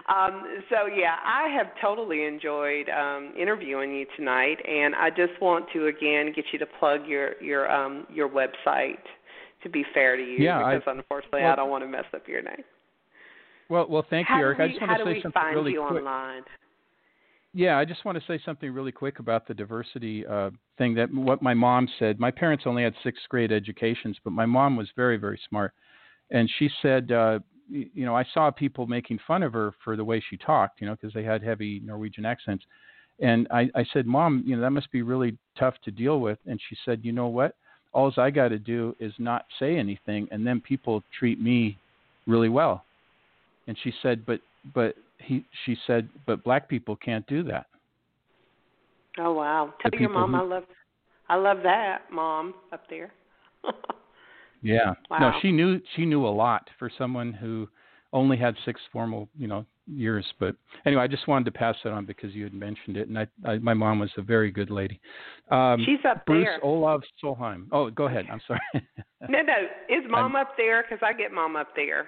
I have totally enjoyed interviewing you tonight, and I just want to again get you to plug your website. To be fair to you, because unfortunately I don't want to mess up your name. Well, thank you, Eric. I just want to say something really quick. How do we find you online? Yeah, I just want to say something really quick about the diversity thing, that what my mom said. My parents only had 6th grade educations, but my mom was very, very smart. And she said, I saw people making fun of her for the way she talked, because they had heavy Norwegian accents. And I said, Mom, that must be really tough to deal with. And she said, you know what? All I got to do is not say anything, and then people treat me really well. And she said, but black people can't do that. Oh wow! Tell your mom I love that, Mom, up there. Yeah. Wow. No, she knew a lot for someone who only had 6 formal, years. But anyway, I just wanted to pass that on because you had mentioned it, and my mom was a very good lady. She's up Bruce there. Olav Solheim. Oh, go ahead. I'm sorry. No, is Mom up there? Because I get Mom up there.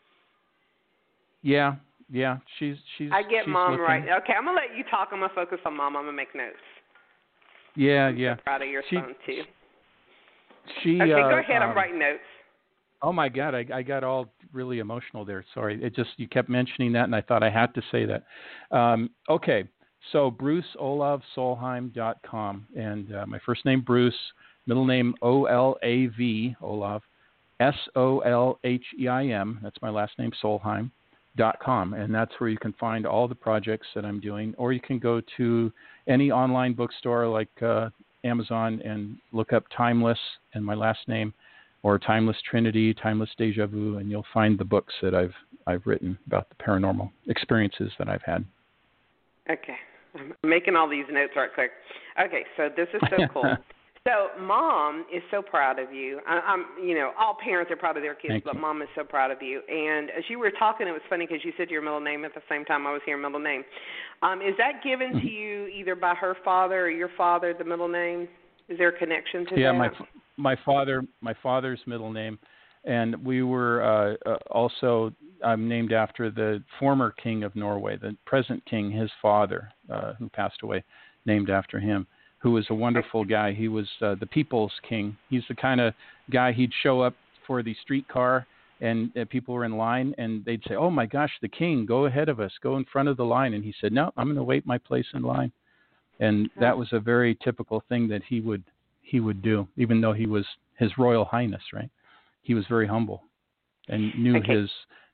Yeah, she's. I get Mom looking. right. Okay, I'm gonna let you talk. I'm gonna focus on Mom. I'm gonna make notes. Yeah. I'm so proud of your son too. Okay, go ahead. I'm writing notes. Oh my God, I got all really emotional there. Sorry, you kept mentioning that, and I thought I had to say that. Okay, so BruceOlavSolheim.com, and my first name Bruce, middle name O-L-A-V, Olav, S-O-L-H-E-I-M. That's my last name, Solheim.com, and that's where you can find all the projects that I'm doing, or you can go to any online bookstore like Amazon and look up Timeless and my last name, or Timeless Trinity, Timeless Deja Vu, and you'll find the books that I've written about the paranormal experiences that I've had. Okay. I'm making all these notes right quick. Okay, so this is so cool. So Mom is so proud of you. I'm all parents are proud of their kids, Thank but you. Mom is so proud of you. And as you were talking, it was funny because you said your middle name at the same time I was hearing middle name. Is that given to you either by her father or your father, the middle name? Is there a connection to that? Yeah, my father's middle name, and we were also I'm named after the former king of Norway, the present king, his father, who passed away, named after him, who was a wonderful guy. He was the people's king. He's the kind of guy, he'd show up for the streetcar, and people were in line, and they'd say, "Oh my gosh, the king, go ahead of us, go in front of the line." And he said, "No, I'm going to wait my place in line." And that was a very typical thing that he would do, even though he was His Royal Highness, right? He was very humble and knew his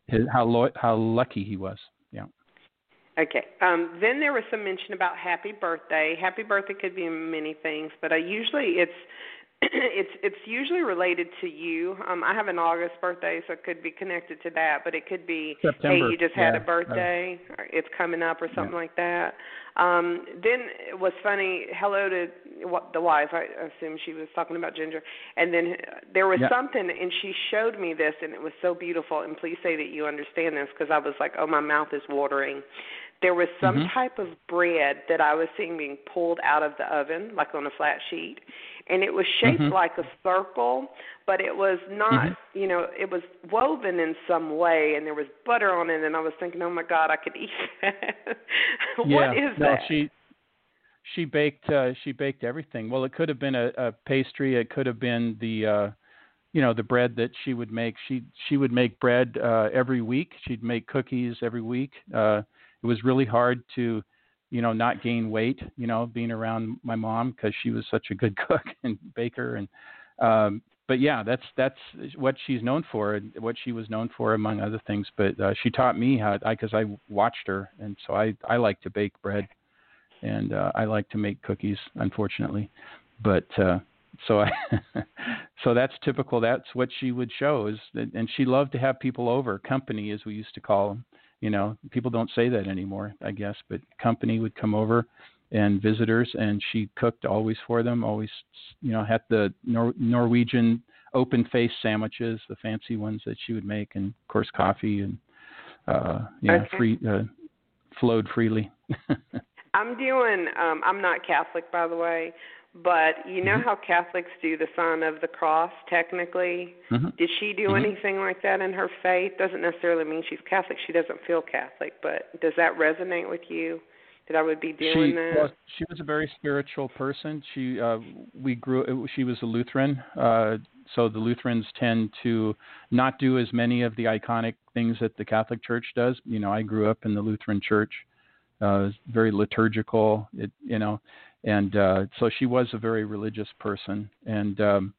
how lucky he was. Yeah. Okay. Then there was some mention about happy birthday. Happy birthday could be many things, but usually it's usually related to you. I have an August birthday, so it could be connected to that, but it could be, September. Hey, you just had a birthday, or it's coming up, or something like that. Then it was funny, hello to the wife, I assume she was talking about Ginger, and then there was something, and she showed me this, and it was so beautiful, and please say that you understand this, because I was like, oh, my mouth is watering. There was some type of bread that I was seeing being pulled out of the oven, like on a flat sheet, and it was shaped like a circle, but it was not, it was woven in some way, and there was butter on it, and I was thinking, oh, my God, I could eat that. What is that? She baked everything. Well, it could have been a pastry. It could have been the the bread that she would make. She would make bread every week. She'd make cookies every week. It was really hard to, not gain weight, being around my mom, because she was such a good cook and baker. And but yeah, that's what she's known for, and what she was known for, among other things. But she taught me because I watched her, and so I like to bake bread, and I like to make cookies, unfortunately. But so that's typical. That's what she would show and she loved to have people over, company, as we used to call them. People don't say that anymore, I guess, but company would come over and visitors, and she cooked always for them, always, had the Norwegian open face sandwiches, the fancy ones that she would make, and of course coffee and, flowed freely. I'm not Catholic, by the way, but you know how Catholics do the sign of the cross, technically? Did she do anything like that in her faith? Doesn't necessarily mean she's Catholic. She doesn't feel Catholic, but does that resonate with you, that I would be doing that? Well, she was a very spiritual person. She was a Lutheran, so the Lutherans tend to not do as many of the iconic things that the Catholic Church does. I grew up in the Lutheran Church. Very liturgical, and so she was a very religious person. And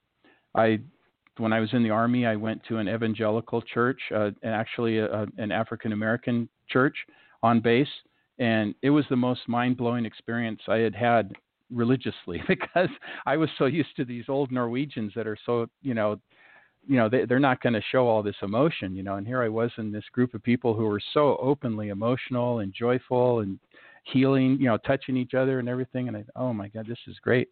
when I was in the Army, I went to an evangelical church, and actually an African American church on base, and it was the most mind-blowing experience I had religiously, because I was so used to these old Norwegians that are so, they're not going to show all this emotion, and here I was in this group of people who were so openly emotional and joyful and healing, touching each other and everything. And oh my God, this is great.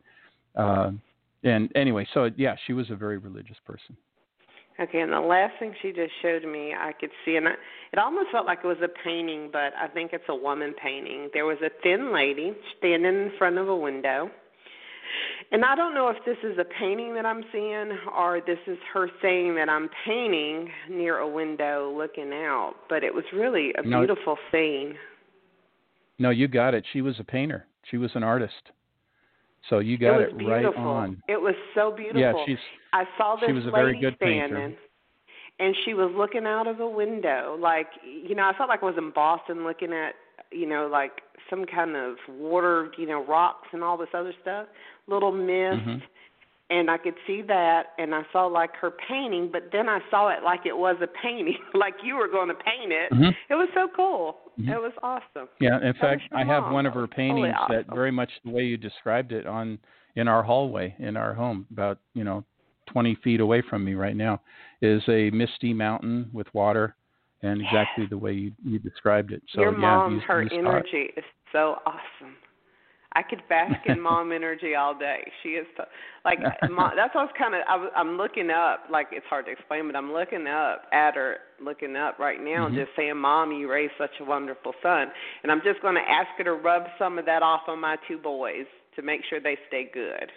And anyway, so yeah, she was a very religious person. Okay, and the last thing she just showed me, I could see, and it almost felt like it was a painting, but I think it's a woman painting. There was a thin lady standing in front of a window. And I don't know if this is a painting that I'm seeing, or this is her saying that I'm painting near a window looking out, but it was really a beautiful scene. No, you got it. She was a painter. She was an artist. So you got it right on. It was so beautiful. Yeah, I saw this she was a lady very good standing, painter. and she was looking out of a window. Like, I felt like I was in Boston looking at, like some kind of water, rocks and all this other stuff, little mist. And I could see that, and I saw like her painting, but then I saw it like it was a painting, like you were going to paint it. It was so cool. It was awesome. Yeah, in fact, I have one of her paintings that very much the way you described it in our hallway in our home, about 20 feet away from me right now, is a misty mountain with water, and exactly the way you described it. So your mom, yeah, her energy is so awesome. I could bask in mom energy all day. She is mom, that's what I'm looking up. Like, it's hard to explain, but I'm looking up at her, looking up right now, just saying, Mom, you raised such a wonderful son. And I'm just going to ask her to rub some of that off on my two boys to make sure they stay good.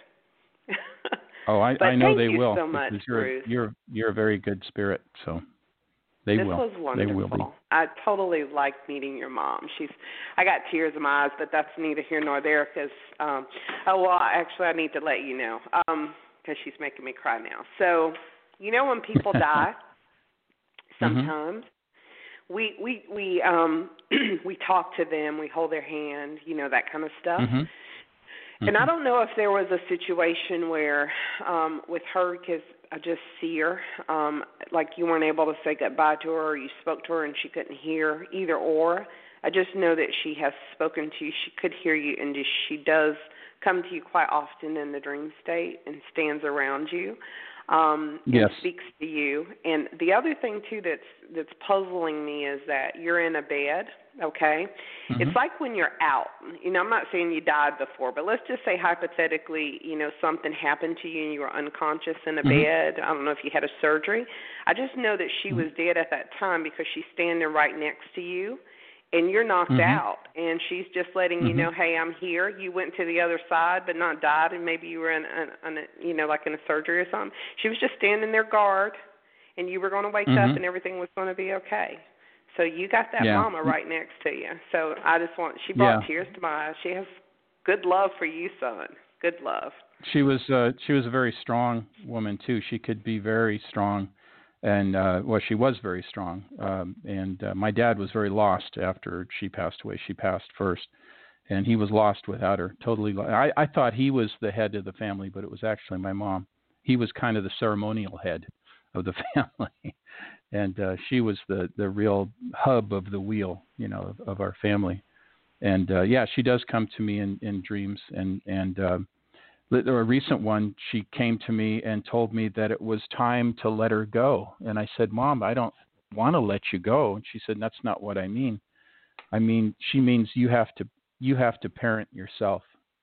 I know they will. So much, because you're a very good spirit. So. They this will. was wonderful. They will be. I totally liked meeting your mom. I got tears in my eyes, but that's neither here nor there because, actually I need to let you know because she's making me cry now. So, when people die, sometimes we talk to them, we hold their hand, that kind of stuff. And I don't know if there was a situation where with her, because I just see her, like you weren't able to say goodbye to her or you spoke to her and she couldn't hear, either or. I just know that she has spoken to you, she could hear you, and she does come to you quite often in the dream state and stands around you. And speaks to you. And the other thing, too, that's puzzling me is that you're in a bed, okay? It's like when you're out. I'm not saying you died before, but let's just say hypothetically, something happened to you and you were unconscious in a bed. I don't know if you had a surgery. I just know that she was dead at that time because she's standing right next to you. And you're knocked out, and she's just letting you know, hey, I'm here. You went to the other side, but not died, and maybe you were in like in a surgery or something. She was just standing there guard, and you were going to wake up, and everything was going to be okay. So you got that mama right next to you. So she brought tears to my eyes. She has good love for you, son. Good love. She was a very strong woman too. She could be very strong. And, she was very strong. And my dad was very lost after she passed away. She passed first. And he was lost without her, totally. I thought he was the head of the family, but it was actually my mom. He was kind of the ceremonial head of the family. And she was the real hub of the wheel, of our family. And, she does come to me in dreams. And a recent one, she came to me and told me that it was time to let her go. And I said, Mom, I don't want to let you go. And she said, that's not what I mean. She means you have to parent yourself.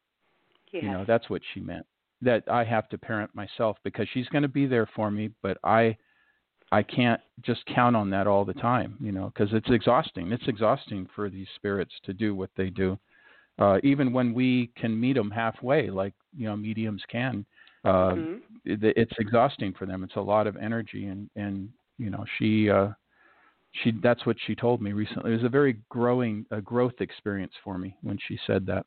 Yeah. That's what she meant, that I have to parent myself because she's going to be there for me, but I can't just count on that all the time, because it's exhausting. It's exhausting for these spirits to do what they do. Even when we can meet them halfway, like, mediums can, it's exhausting for them. It's a lot of energy. And she that's what she told me recently. It was a very growth experience for me when she said that.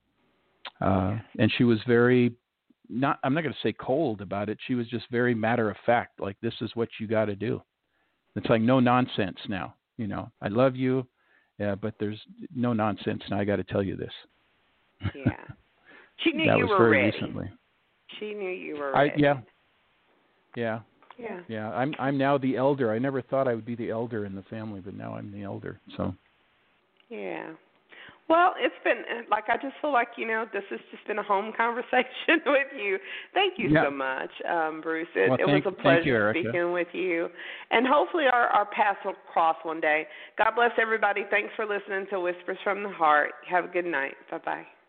And she was very, I'm not going to say cold about it. She was just very matter of fact. Like, this is what you got to do. It's like no nonsense now. I love you. Yeah, but there's no nonsense. Now I got to tell you this. Yeah, she knew that you was were very ready. recently. She knew you were ready. Yeah. I'm now the elder. I never thought I would be the elder in the family, but now I'm the elder. So. Yeah. Well, it's been, like, I just feel like, this has just been a home conversation with you. Thank you so much, Bruce. It was a pleasure speaking with you. And hopefully our paths will cross one day. God bless everybody. Thanks for listening to Whispers from the Heart. Have a good night. Bye-bye.